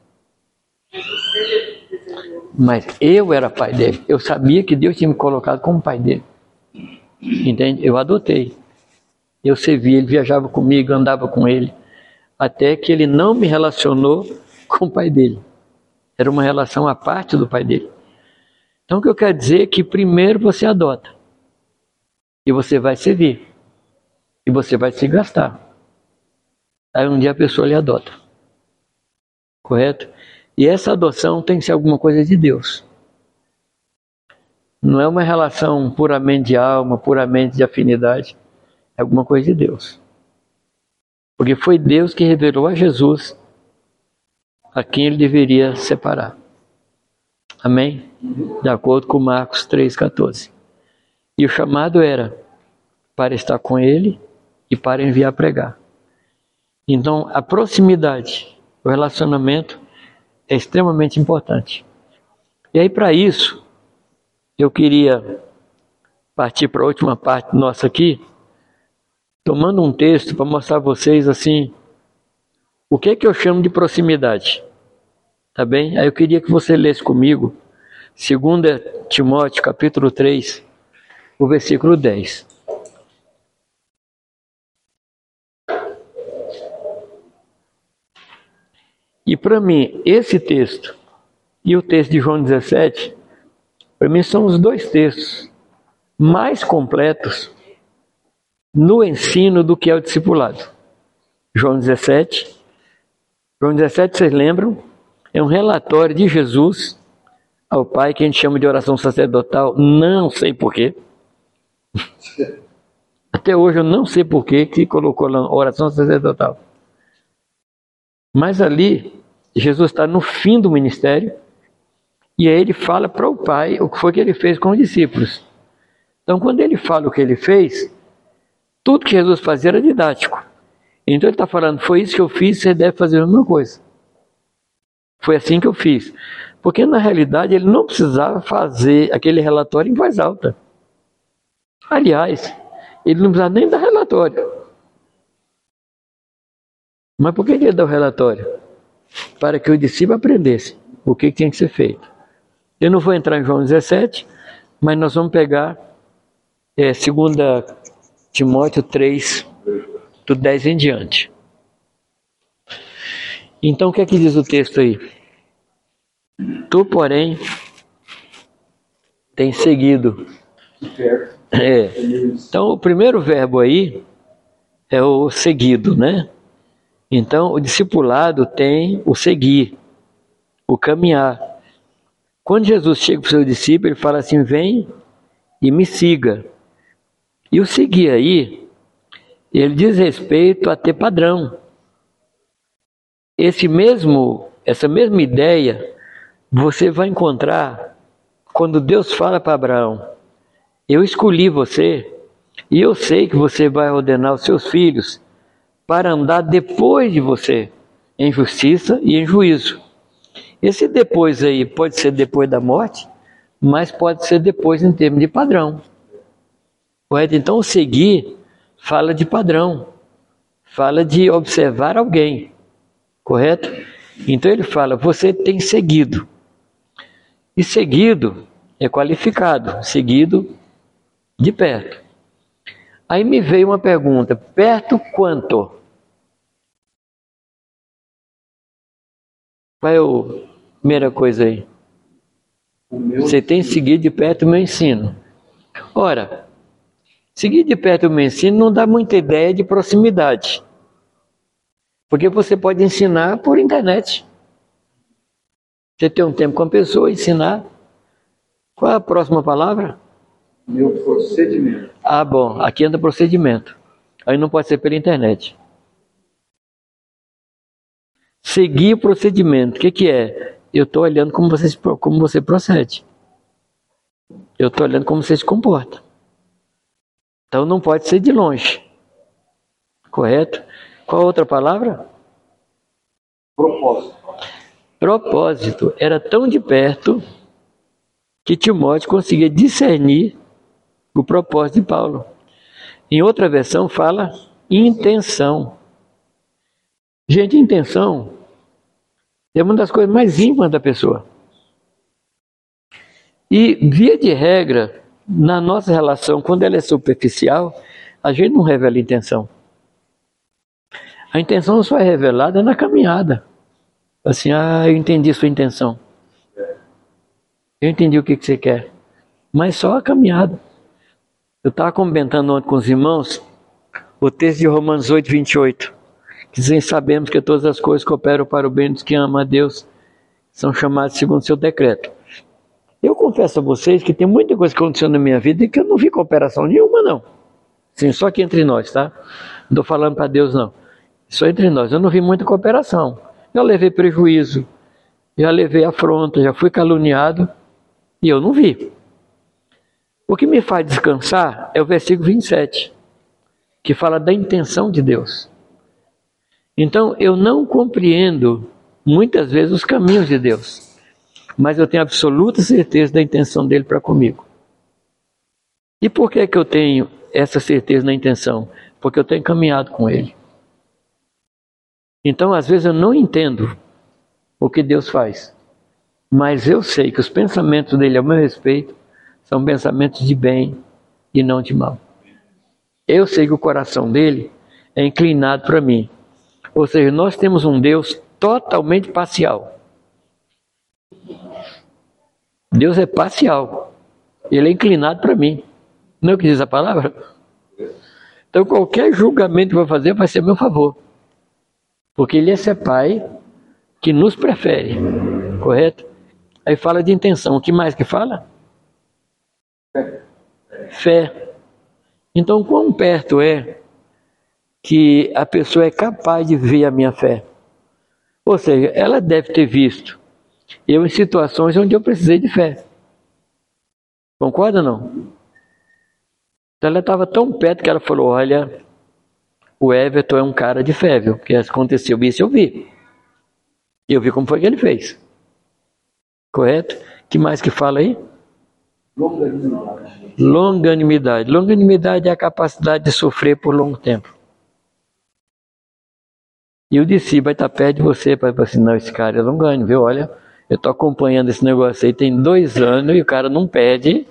Mas eu era pai dele. Eu sabia que Deus tinha me colocado como pai dele. Entende? Eu adotei. Eu servi, ele viajava comigo, andava com ele. Até que ele não me relacionou com o pai dele. Era uma relação à parte do pai dele. Então o que eu quero dizer é que primeiro você adota. E você vai servir. E você vai se gastar. Aí um dia a pessoa lhe adota. Correto? E essa adoção tem que ser alguma coisa de Deus. Não é uma relação puramente de alma, puramente de afinidade. É alguma coisa de Deus. Porque foi Deus que revelou a Jesus a quem ele deveria separar. Amém? De acordo com Marcos 3,14. E o chamado era para estar com ele e para enviar pregar. Então a proximidade, o relacionamento é extremamente importante. E aí para isso, eu queria partir para a última parte nossa aqui, tomando um texto para mostrar a vocês assim, o que é que eu chamo de proximidade. Tá bem? Aí eu queria que você lesse comigo 2 Timóteo capítulo 3, o versículo 10. E para mim, esse texto e o texto de João 17, para mim são os 2 textos mais completos no ensino do que é o discipulado. João 17. João 17, vocês lembram? É um relatório de Jesus ao Pai, que a gente chama de oração sacerdotal, não sei porquê. Até hoje eu não sei porquê que colocou lá oração sacerdotal. Mas ali, Jesus está no fim do ministério, e aí ele fala para o Pai o que foi que ele fez com os discípulos. Então, quando ele fala o que ele fez, tudo que Jesus fazia era didático. Então ele está falando, foi isso que eu fiz, você deve fazer a mesma coisa. Foi assim que eu fiz. Porque na realidade ele não precisava fazer aquele relatório em voz alta. Aliás, ele não precisava nem dar relatório. Mas por que ele dá o relatório? Para que o discípulo aprendesse o que tinha que ser feito. Eu não vou entrar em João 17, mas nós vamos pegar 2 Timóteo 3, do 10 em diante. Então o que é que diz o texto aí? Tu, porém, tens seguido. Então o primeiro verbo aí é o seguido, né? Então o discipulado tem o seguir, o caminhar. Quando Jesus chega para o seu discípulo, ele fala assim, vem e me siga. E o seguir aí, ele diz respeito a ter padrão. Essa mesma ideia você vai encontrar quando Deus fala para Abraão, eu escolhi você e eu sei que você vai ordenar os seus filhos para andar depois de você em justiça e em juízo. Esse depois aí pode ser depois da morte, mas pode ser depois em termos de padrão. Correto? Então o seguir fala de padrão, fala de observar alguém, correto? Então ele fala, você tem seguido. E seguido é qualificado, seguido de perto. Aí me veio uma pergunta, perto quanto? Qual é a primeira coisa aí? Você tem seguido de perto o meu ensino. Ora, seguir de perto o meu ensino não dá muita ideia de proximidade. Porque você pode ensinar por internet. Você tem um tempo com a pessoa, ensinar. Qual é a próxima palavra? Meu procedimento. Ah, bom, aqui anda procedimento. Aí não pode ser pela internet. Seguir o procedimento, o que é? Eu estou olhando como você procede. Eu estou olhando como você se comporta. Então não pode ser de longe. Correto? Qual a outra palavra? Propósito. Propósito. Era tão de perto que Timóteo conseguia discernir o propósito de Paulo. Em outra versão fala intenção. Gente, intenção é uma das coisas mais íntimas da pessoa. E, via de regra, na nossa relação, quando ela é superficial, a gente não revela intenção. A intenção só é revelada na caminhada. Assim, eu entendi sua intenção. Eu entendi o que você quer. Mas só a caminhada. Eu estava comentando ontem com os irmãos o texto de Romanos 8, 28. Que dizem, sabemos que todas as coisas cooperam para o bem dos que amam a Deus, são chamados segundo o seu decreto. Eu confesso a vocês que tem muita coisa que aconteceu na minha vida e que eu não vi cooperação nenhuma, não. Sim, só aqui entre nós, tá? Não estou falando para Deus, não. Só entre nós. Eu não vi muita cooperação. Já levei prejuízo, já levei afronta, já fui caluniado e eu não vi. O que me faz descansar é o versículo 27, que fala da intenção de Deus. Então, eu não compreendo muitas vezes os caminhos de Deus, mas eu tenho absoluta certeza da intenção dele para comigo. E por que eu tenho essa certeza na intenção? Porque eu tenho caminhado com ele. Então, às vezes eu não entendo o que Deus faz, mas eu sei que os pensamentos dele a meu respeito são pensamentos de bem e não de mal. Eu sei que o coração dele é inclinado para mim. Ou seja, nós temos um Deus totalmente parcial. Deus é parcial. Ele é inclinado para mim. Não é o que diz a palavra? Então qualquer julgamento que eu vou fazer vai ser a meu favor. Porque ele é esse pai que nos prefere. Correto? Aí fala de intenção. O que mais que fala? Fé. Então quão perto é que a pessoa é capaz de ver a minha fé? Ou seja, ela deve ter visto eu em situações onde eu precisei de fé. Concorda ou não? Então ela estava tão perto que ela falou, olha, o Everton é um cara de fé, viu? Porque aconteceu isso, eu vi. Eu vi como foi que ele fez. Correto? O que mais que fala aí? Longanimidade. Longanimidade. Longanimidade é a capacidade de sofrer por longo tempo. E o discípulo vai estar perto de você para falar assim, não, esse cara é longânimo, viu? Olha, eu estou acompanhando esse negócio aí tem 2 anos e o cara não perde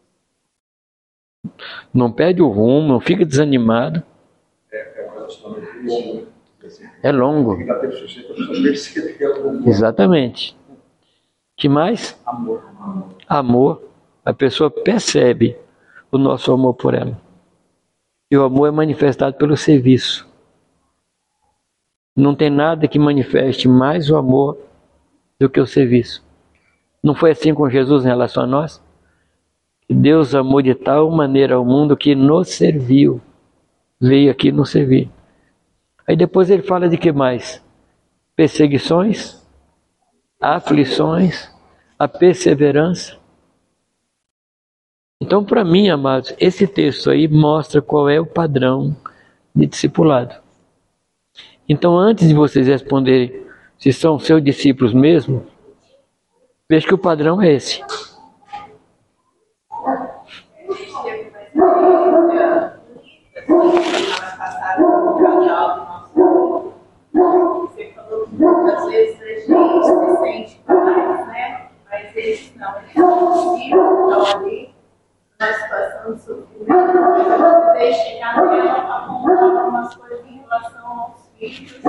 o rumo, não fica desanimado. É um relacionamento longo. É longo. Tem que dar tempo suficiente para a pessoa perceber que é longo. Exatamente. Que mais? Amor. A pessoa percebe o nosso amor por ela. E o amor é manifestado pelo serviço. Não tem nada que manifeste mais o amor do que o serviço. Não foi assim com Jesus em relação a nós? Deus amou de tal maneira ao mundo que nos serviu. Veio aqui nos servir. Aí depois ele fala de que mais? Perseguições, aflições, a perseverança. Então, para mim, amados, esse texto aí mostra qual é o padrão de discipulado. Então, antes de vocês responderem se são seus discípulos mesmo, veja que o padrão é esse. Muitas vezes a gente se sente mais, né? Mas eles não, eles estão ali, numa situação de sofrimento. Eu precisei chegar nela para contar algumas coisas em relação aos filhos.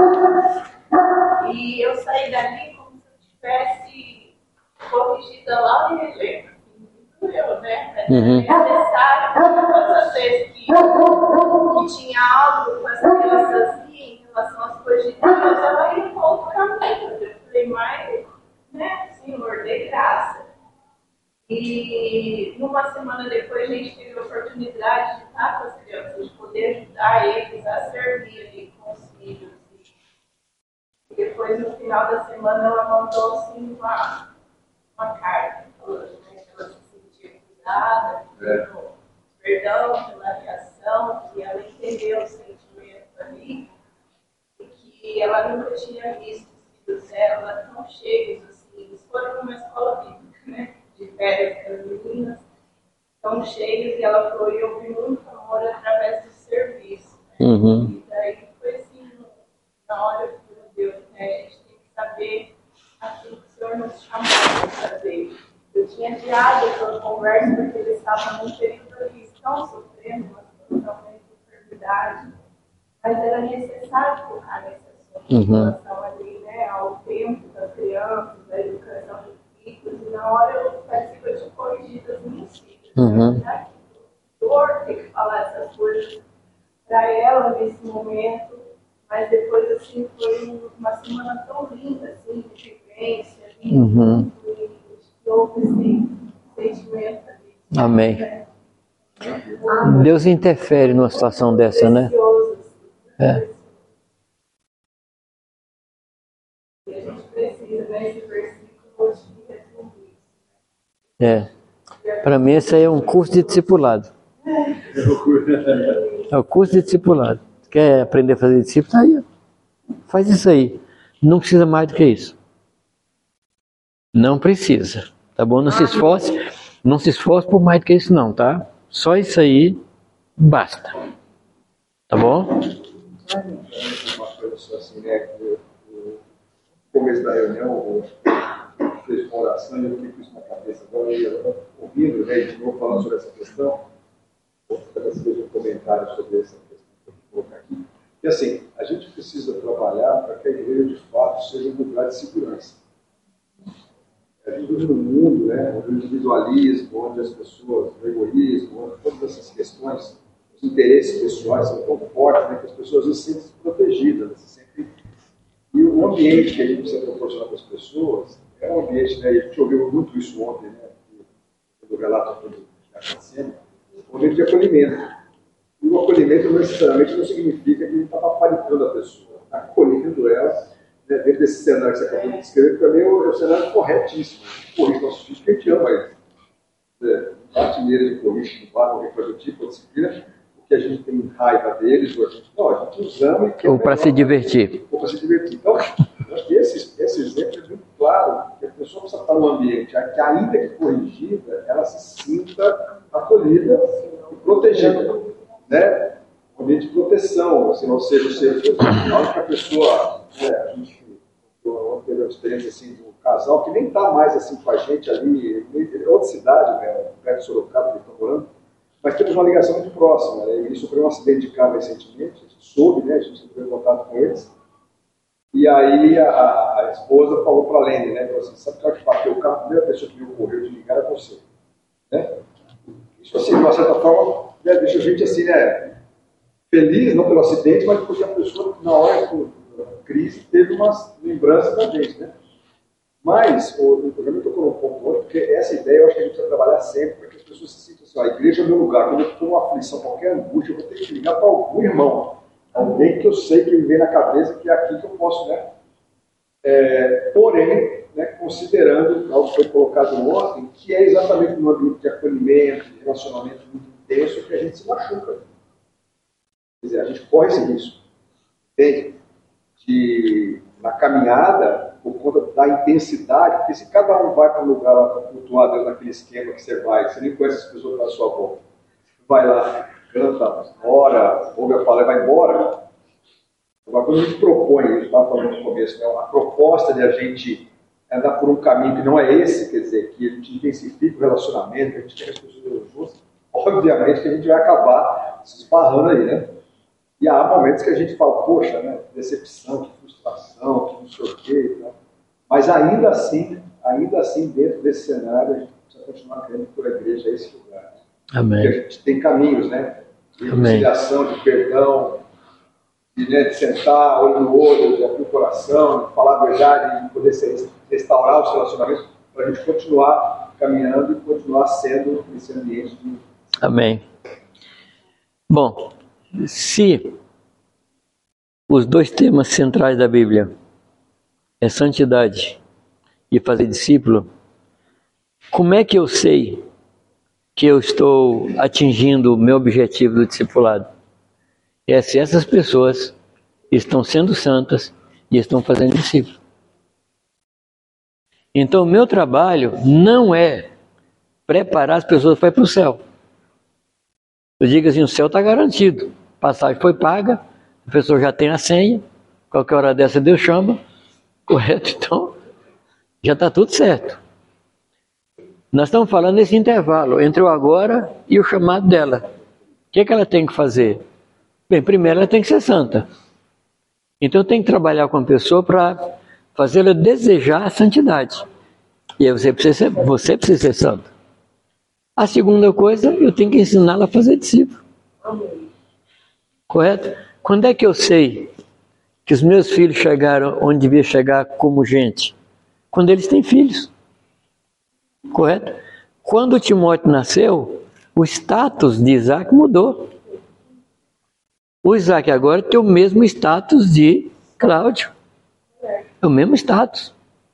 E eu saí dali como se eu tivesse corrigida lá e rejeito. Eu, né? É necessário, todas as vezes que tinha algo com as crianças em relação às coisas de Deus, ela ia voltar a mim. Eu falei, mas, né, Senhor, dê graça. E numa semana depois a gente teve a oportunidade de estar com as crianças, de poder ajudar eles a servir ali com os filhos. E depois, no final da semana, ela mandou assim uma carta falando, né, que ela se sentia cuidada, perdão pela reação, que ela entendeu o sentimento ali. E ela nunca tinha visto os filhos dela tão cheios assim. Eles foram numa escola bíblica, né? De férias das meninas, tão cheios, e ela falou: e eu vi muito amor através do serviço. Né? E daí foi assim, na hora que Deus, né? A gente tem que saber aquilo que o Senhor nos chamou para fazer. Eu tinha adiado essa conversa porque eles estavam num período ali, estão sofrendo uma situação de enfermidade, mas era necessário focar nesse assunto em relação ali, né, ao tempo das crianças, da educação dos filhos, e na hora eu parecia que eu tinha corrigido as minhas filhas. Dor ter que falar essas coisas para ela nesse momento, mas depois assim foi uma semana tão linda, assim, de vivência, e houve esse sentimento ali. Amém. Né? Deus interfere numa situação dessa, né? É. E a gente precisa, né, esse versículo hoje de retribuir. Para mim, esse aí é um curso de discipulado. É o curso de discipulado. Quer aprender a fazer discípulo? Tá aí. Faz isso aí. Não precisa mais do que isso. Não precisa. Tá bom? Não se esforce por mais do que isso não, tá? Só isso aí basta. Tá bom? Uma coisa só assim, né? No começo da reunião, fez uma oração e eu fiquei com isso na cabeça. Agora eu ia ouvindo, né? De novo falando sobre essa questão. Vou fazer um comentário sobre essa questão que eu vou colocar aqui. E assim, a gente precisa trabalhar para que a igreja de fato seja um lugar de segurança. A gente vive num mundo, né, onde o individualismo, onde as pessoas, o egoísmo, onde todas essas questões os interesses pessoais são tão fortes, né, que as pessoas se sentem desprotegidas. E o ambiente que a gente precisa proporcionar para as pessoas é um ambiente, né, a gente ouviu muito isso ontem, né, do relato que está acontecendo, um ambiente de acolhimento. E o acolhimento necessariamente não significa que a gente está paparicando a pessoa, está acolhendo ela, né, dentro desse cenário que você acabou de descrever, que também é um cenário corretíssimo. Corrige nossos filhos, que a gente ama eles. Bate nele de corrige, não bate, qualquer coisa do tipo, disciplina, porque a gente tem raiva deles, ou a gente os ama e quer. Ou para se divertir. Ou para se divertir. Então, acho que esse exemplo é muito claro, que a pessoa precisa estar num ambiente que, ainda que corrigida, ela se sinta acolhida e protegida. Né? Um ambiente de proteção, assim, ou seja, na hora que a pessoa, né, a gente teve uma experiência assim, de um casal que nem está mais assim com a gente ali, é outra cidade, né, perto de Sorocaba, que estão morando, mas temos uma ligação muito próxima. Né? Ele sofreu um acidente de carro recentemente, a gente soube, né, a gente entrou em contato com eles, e aí a esposa falou para a Lene, né, falou assim, sabe que a hora que bateu o carro, a primeira pessoa que me ocorreu de ligar é você. Né? Isso, assim, de uma certa forma, né, deixa a gente assim, né, feliz, não pelo acidente, mas porque a pessoa, na hora da crise, teve uma lembrança da gente, né? Mas, o programa tocou num ponto outro, porque essa ideia eu acho que a gente precisa trabalhar sempre, para que as pessoas se sintam assim, a igreja é o meu lugar, quando eu estou numa aflição, qualquer angústia, eu vou ter que ligar para algum irmão, alguém que eu sei que me vem na cabeça, que é aqui que eu posso, né? Porém, né, considerando algo que foi colocado ontem, que é exatamente no ambiente de acolhimento, de relacionamento muito intenso, que a gente se machuca. Quer dizer, a gente corre esse risco. Entende? Na caminhada, por conta da intensidade, porque se cada um vai para um lugar lá para flutuar Deus naquele esquema que você vai, você nem conhece as pessoas da sua volta, vai lá, canta, ora, ouve a palavra e vai embora. Agora, quando a gente propõe, a gente estava falando no começo, né, a proposta de a gente andar por um caminho que não é esse, quer dizer, que a gente intensifica o relacionamento, que a gente tem as pessoas juntas, obviamente que a gente vai acabar se esbarrando aí, né? E há momentos que a gente fala, poxa, né, decepção, que frustração, que não sei o quê, né? Mas ainda assim, dentro desse cenário, a gente precisa continuar crendo que a igreja é esse lugar. Amém. Porque a gente tem caminhos, né? De reconciliação, de perdão, de sentar olho no olho, de abrir o coração, de falar a verdade, de poder restaurar os relacionamentos, para a gente continuar caminhando e continuar sendo esse ambiente de... Amém. Bom, se os dois temas centrais da Bíblia é santidade e fazer discípulo, como é que eu sei que eu estou atingindo o meu objetivo do discipulado? É se essas pessoas estão sendo santas e estão fazendo discípulo. Então, o meu trabalho não é preparar as pessoas para ir para o céu. Eu digo assim, o céu está garantido. A passagem foi paga, a pessoa já tem a senha, qualquer hora dessa Deus chama, correto? Então, já está tudo certo. Nós estamos falando nesse intervalo, entre o agora e o chamado dela. O que ela tem que fazer? Bem, primeiro ela tem que ser santa. Então eu tenho que trabalhar com a pessoa para fazê-la desejar a santidade. E aí você precisa ser santo. A segunda coisa, eu tenho que ensiná-la a fazer discípulo. Correto? Quando é que eu sei que os meus filhos chegaram onde devia chegar como gente? Quando eles têm filhos. Correto? Quando o Timóteo nasceu, o status de Isaac mudou. O Isaac agora tem o mesmo status de Cláudio. É o mesmo status.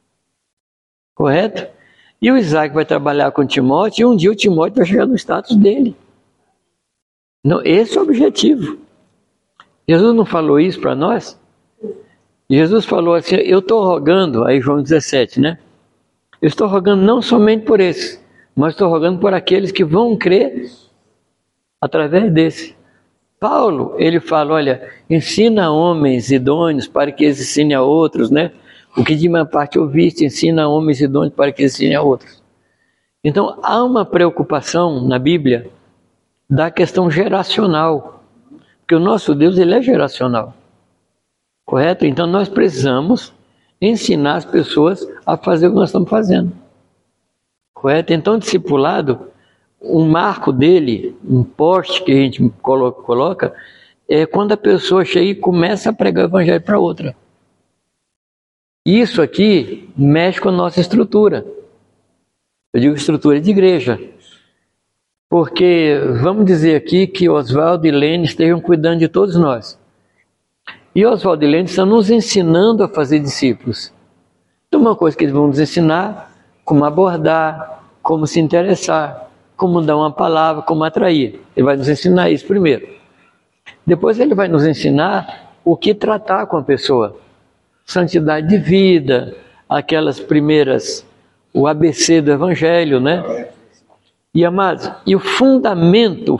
Correto? E o Isaac vai trabalhar com o Timóteo e um dia o Timóteo vai chegar no status dele. Não, esse é o objetivo. Jesus não falou isso para nós? Jesus falou assim, eu estou rogando, aí João 17, né? Eu estou rogando não somente por esse, mas estou rogando por aqueles que vão crer através desse. Paulo, ele fala, olha, ensina homens idôneos para que eles ensinem a outros, né? O que de minha parte ouviste, ensina homens idôneos para que eles ensinem a outros. Então, há uma preocupação na Bíblia da questão geracional, porque o nosso Deus, ele é geracional, correto? Então, nós precisamos ensinar as pessoas a fazer o que nós estamos fazendo, correto? Então, discipulado, um marco dele, um poste que a gente coloca, é quando a pessoa chega e começa a pregar o evangelho para outra. Isso aqui mexe com a nossa estrutura. Eu digo estrutura de igreja. Porque vamos dizer aqui que Oswaldo e Lene estejam cuidando de todos nós. E Oswaldo e Lene estão nos ensinando a fazer discípulos. Então, uma coisa que eles vão nos ensinar, como abordar, como se interessar, como dar uma palavra, como atrair. Ele vai nos ensinar isso primeiro. Depois ele vai nos ensinar o que tratar com a pessoa. Santidade de vida, aquelas primeiras, o ABC do Evangelho, né? E amados, e o fundamento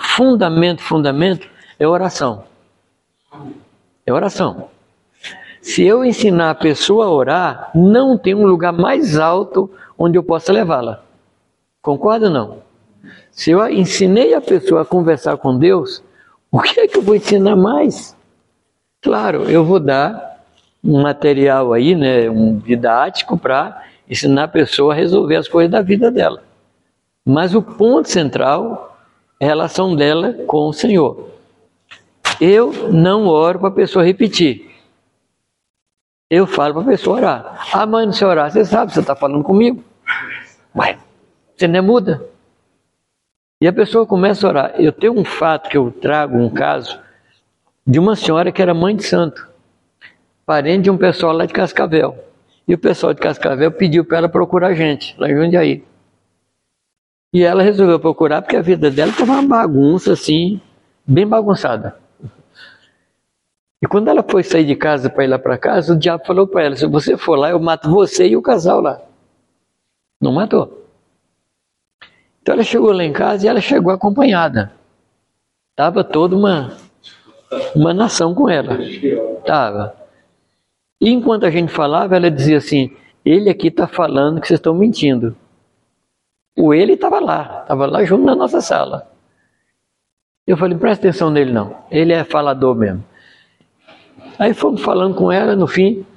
é oração. É oração. Se eu ensinar a pessoa a orar, não tem um lugar mais alto onde eu possa levá-la. Concorda ou não? Se eu ensinei a pessoa a conversar com Deus, o que é que eu vou ensinar mais? Claro, eu vou dar um material aí, né, um didático para ensinar a pessoa a resolver as coisas da vida dela. Mas o ponto central é a relação dela com o Senhor. Eu não oro para a pessoa repetir. Eu falo para a pessoa orar. Ah, mãe, não sei orar. Você sabe, você está falando comigo. Ué, você não é muda? E a pessoa começa a orar. Eu tenho um fato que eu trago, um caso, de uma senhora que era mãe de santo. Parente de um pessoal lá de Cascavel. E o pessoal de Cascavel pediu para ela procurar a gente, lá em Jundiaí. E ela resolveu procurar porque a vida dela estava uma bagunça assim, bem bagunçada. E quando ela foi sair de casa para ir lá para casa, o diabo falou para ela, se você for lá, eu mato você e o casal lá. Não matou. Então ela chegou lá em casa e ela chegou acompanhada. Estava toda uma nação com ela. Estava. E enquanto a gente falava, ela dizia assim, ele aqui está falando que vocês estão mentindo. O ele estava lá junto na nossa sala. Eu falei, presta atenção nele não, ele é falador mesmo. Aí fomos falando com ela, no fim,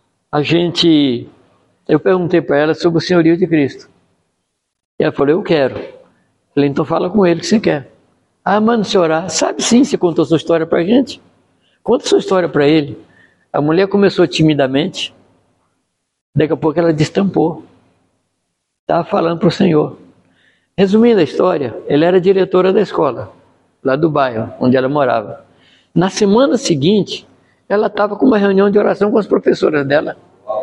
eu perguntei para ela sobre o senhorio de Cristo. E ela falou, eu quero. Eu falei, então fala com ele o que você quer. Ah, mano, se orar, sabe sim, você contou sua história para a gente. Conta sua história para ele. A mulher começou timidamente, daqui a pouco ela destampou. Estava falando para o Senhor. Resumindo a história, ela era diretora da escola, lá do bairro, onde ela morava. Na semana seguinte, ela estava com uma reunião de oração com as professoras dela.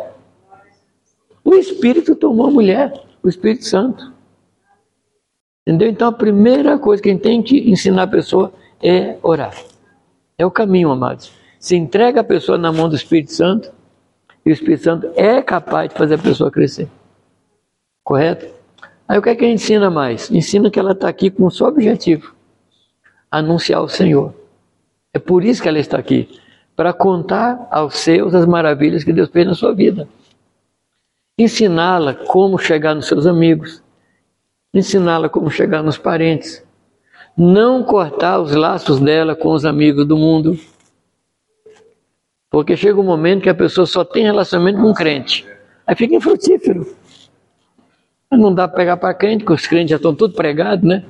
O Espírito tomou a mulher, o Espírito Santo. Entendeu? Então a primeira coisa que a gente tem que ensinar a pessoa é orar. É o caminho, amados. Se entrega a pessoa na mão do Espírito Santo, e o Espírito Santo é capaz de fazer a pessoa crescer. Correto? Aí o que é que a gente ensina mais? Ensina que ela está aqui com um só objetivo. Anunciar o Senhor. É por isso que ela está aqui. Para contar aos seus as maravilhas que Deus fez na sua vida. Ensiná-la como chegar nos seus amigos. Ensiná-la como chegar nos parentes. Não cortar os laços dela com os amigos do mundo. Porque chega um momento que a pessoa só tem relacionamento com crente. Aí fica infrutífero. Não dá para pegar para crente, porque os crentes já estão todos pregados, né?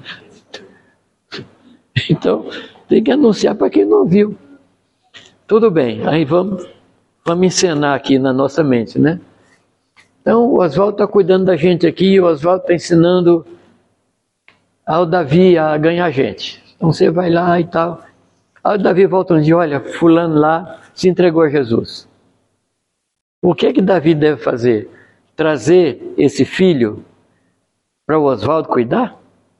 Então, tem que anunciar para quem não ouviu. Tudo bem, aí vamos encenar aqui na nossa mente, né? Então, o Oswaldo está cuidando da gente aqui, o Oswaldo está ensinando ao Davi a ganhar gente. Então, você vai lá e tal. Aí o Davi volta um dia, olha, fulano lá se entregou a Jesus. O que é que Davi deve fazer? Trazer esse filho para o Oswaldo cuidar?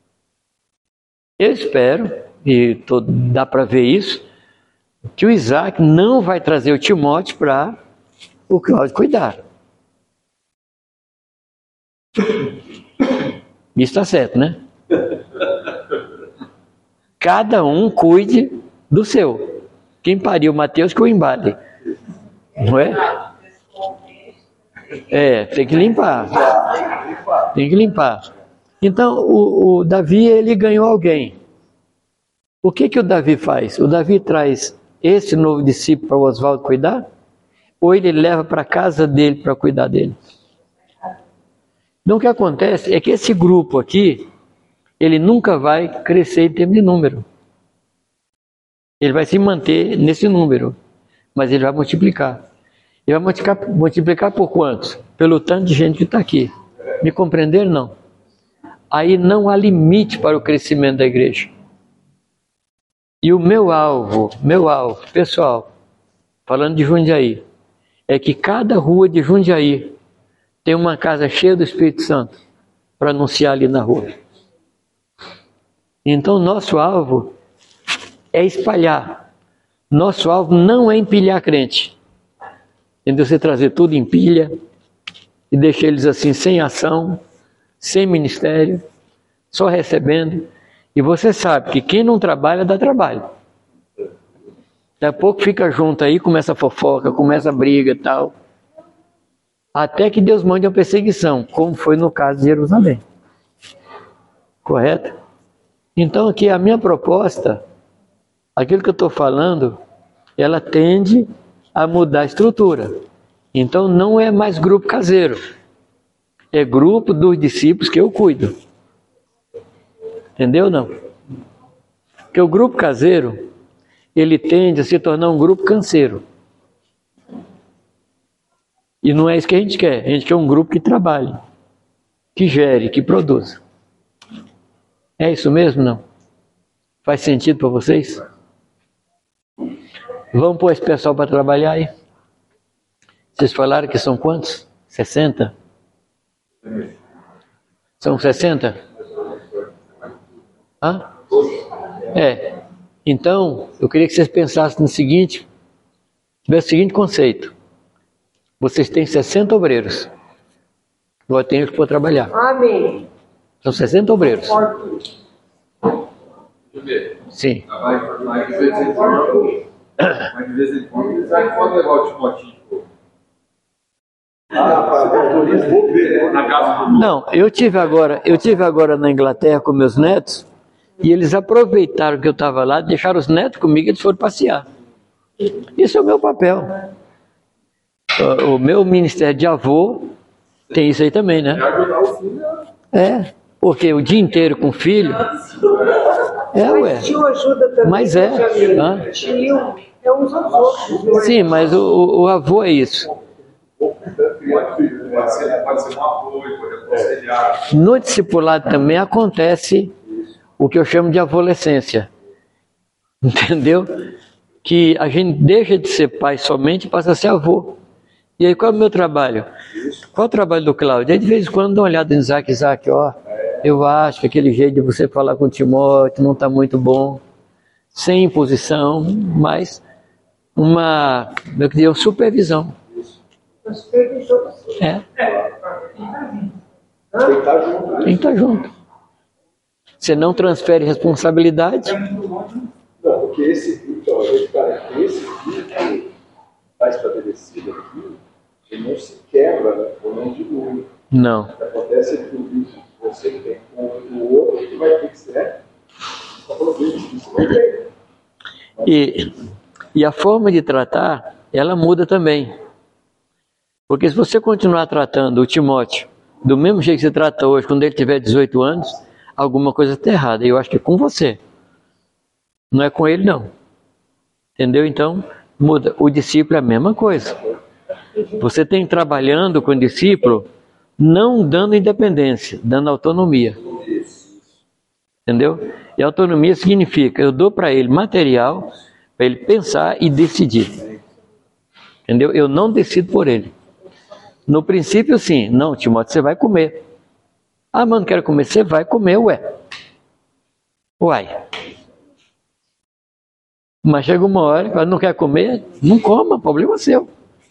Eu espero, e dá para ver isso, que o Isaac não vai trazer o Timóteo para o Cláudio cuidar. Isso está certo, né? Cada um cuide do seu. Quem pariu Mateus que o embale. Não é? Tem que limpar. Tem que limpar. Então, o Davi, ele ganhou alguém. O que o Davi faz? O Davi traz esse novo discípulo para o Oswaldo cuidar? Ou ele leva para a casa dele para cuidar dele? Então, o que acontece é que esse grupo aqui, ele nunca vai crescer em termos de número. Ele vai se manter nesse número, mas ele vai multiplicar. Ele vai multiplicar por quantos? Pelo tanto de gente que está aqui. Me compreenderam? Não. Aí não há limite para o crescimento da igreja. E o meu alvo, pessoal, falando de Jundiaí, é que cada rua de Jundiaí tem uma casa cheia do Espírito Santo para anunciar ali na rua. Então nosso alvo é espalhar. Nosso alvo não é empilhar crente. Entendeu? Você trazer tudo em pilha e deixar eles assim sem ação, sem ministério, só recebendo. E você sabe que quem não trabalha, dá trabalho. Daqui a pouco fica junto aí, começa a fofoca, começa a briga e tal. Até que Deus mande uma perseguição, como foi no caso de Jerusalém. Correto? Então aqui a minha proposta, aquilo que eu estou falando, ela tende a mudar a estrutura. Então não é mais grupo caseiro. É grupo dos discípulos que eu cuido. Entendeu ou não? Porque o grupo caseiro, ele tende a se tornar um grupo canseiro. E não é isso que a gente quer. A gente quer um grupo que trabalhe, que gere, que produza. É isso mesmo, não? Faz sentido para vocês? Vamos pôr esse pessoal para trabalhar aí? Vocês falaram que são quantos? 60? São 60? Hã? É. Então, eu queria que vocês pensassem no seguinte, tivesse o seguinte conceito. Vocês têm 60 obreiros. Agora tem que pôr trabalhar. Amém. São 60 obreiros. Sim. Mas de vez em quando eles podem levar o Timotinho. Na casa do... Não, eu tive agora na Inglaterra com meus netos e eles aproveitaram que eu estava lá, deixaram os netos comigo e eles foram passear. Isso é o meu papel. O meu ministério de avô tem isso aí também, né? É, porque o dia inteiro com o filho. Ué. Tio ajuda também. Mas é. Tio é uns aos outros. Sim, mas o avô é isso. Pode ser um apoio, pode aconselhar. No discipulado também acontece o que eu chamo de avolescência. Entendeu? Que a gente deixa de ser pai somente e passa a ser avô. E aí qual é o meu trabalho? Qual é o trabalho do Cláudio? Aí de vez em quando dá uma olhada em Isaac, ó, eu acho que aquele jeito de você falar com Timóteo não está muito bom. Sem imposição, mas uma supervisão. É. Tem que estar junto. Você não transfere responsabilidade. Não, porque esse vídeo que está estabelecido aqui, ele não se quebra, né? Ou não diminui. Não. O que acontece é que o vídeo que você tem com o outro que vai ter que ser. E a forma de tratar, ela muda também. Porque se você continuar tratando o Timóteo do mesmo jeito que você trata hoje, quando ele tiver 18 anos, alguma coisa está errada. E eu acho que é com você. Não é com ele, não. Entendeu? Então, muda. O discípulo é a mesma coisa. Você tem trabalhando com o discípulo, não dando independência, dando autonomia. Entendeu? E autonomia significa, eu dou para ele material, para ele pensar e decidir. Entendeu? Eu não decido por ele. No princípio, sim. Não, Timóteo, você vai comer. Ah, mas não quero comer. Você vai comer, ué. Uai. Mas chega uma hora, quando não quer comer, não coma, problema seu.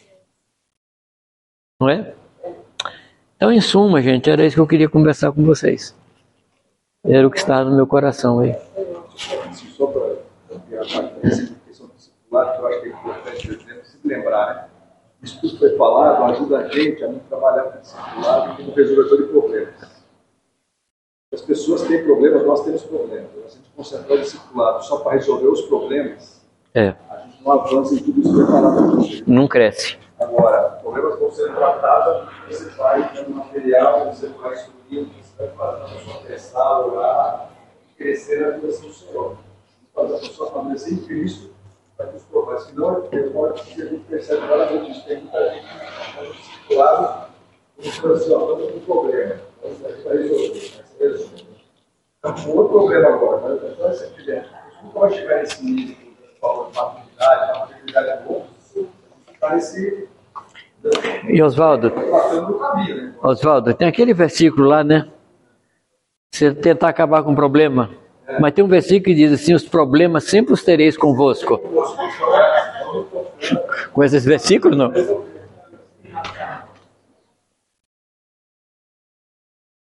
Não é? Então, em suma, gente, era isso que eu queria conversar com vocês. Era o que estava no meu coração aí. Só para a questão do discipulado, que eu acho que é importante se lembrar, né? Isso tudo foi falado, ajuda a gente a não trabalhar com discipulado como resolvedor de problemas. As pessoas têm problemas, nós temos problemas. Se a gente concentrar o discipulado só para resolver os problemas, a gente não avança em tudo isso que foi falado aqui. Não cresce. Agora, problemas vão ser tratados, você vai dando material, você vai instruindo, você vai fazer a pessoa pensar, orar, crescer na direção do Senhor. Faz a pessoa amadurecer em Cristo para nos provar. Senão, pode que a gente percebe claramente isso. Tem muita gente discipulado, como assim, ó, estamos com um problema. Então, a gente vai resolver. Estamos com outro problema agora. Mas então, se tiver, não pode chegar nesse nível de maturidade boa, ficar nesse. E Oswaldo, tem aquele versículo lá, né? Você tentar acabar com o problema. Mas tem um versículo que diz assim: os problemas sempre os tereis convosco. Com esses versículos, não?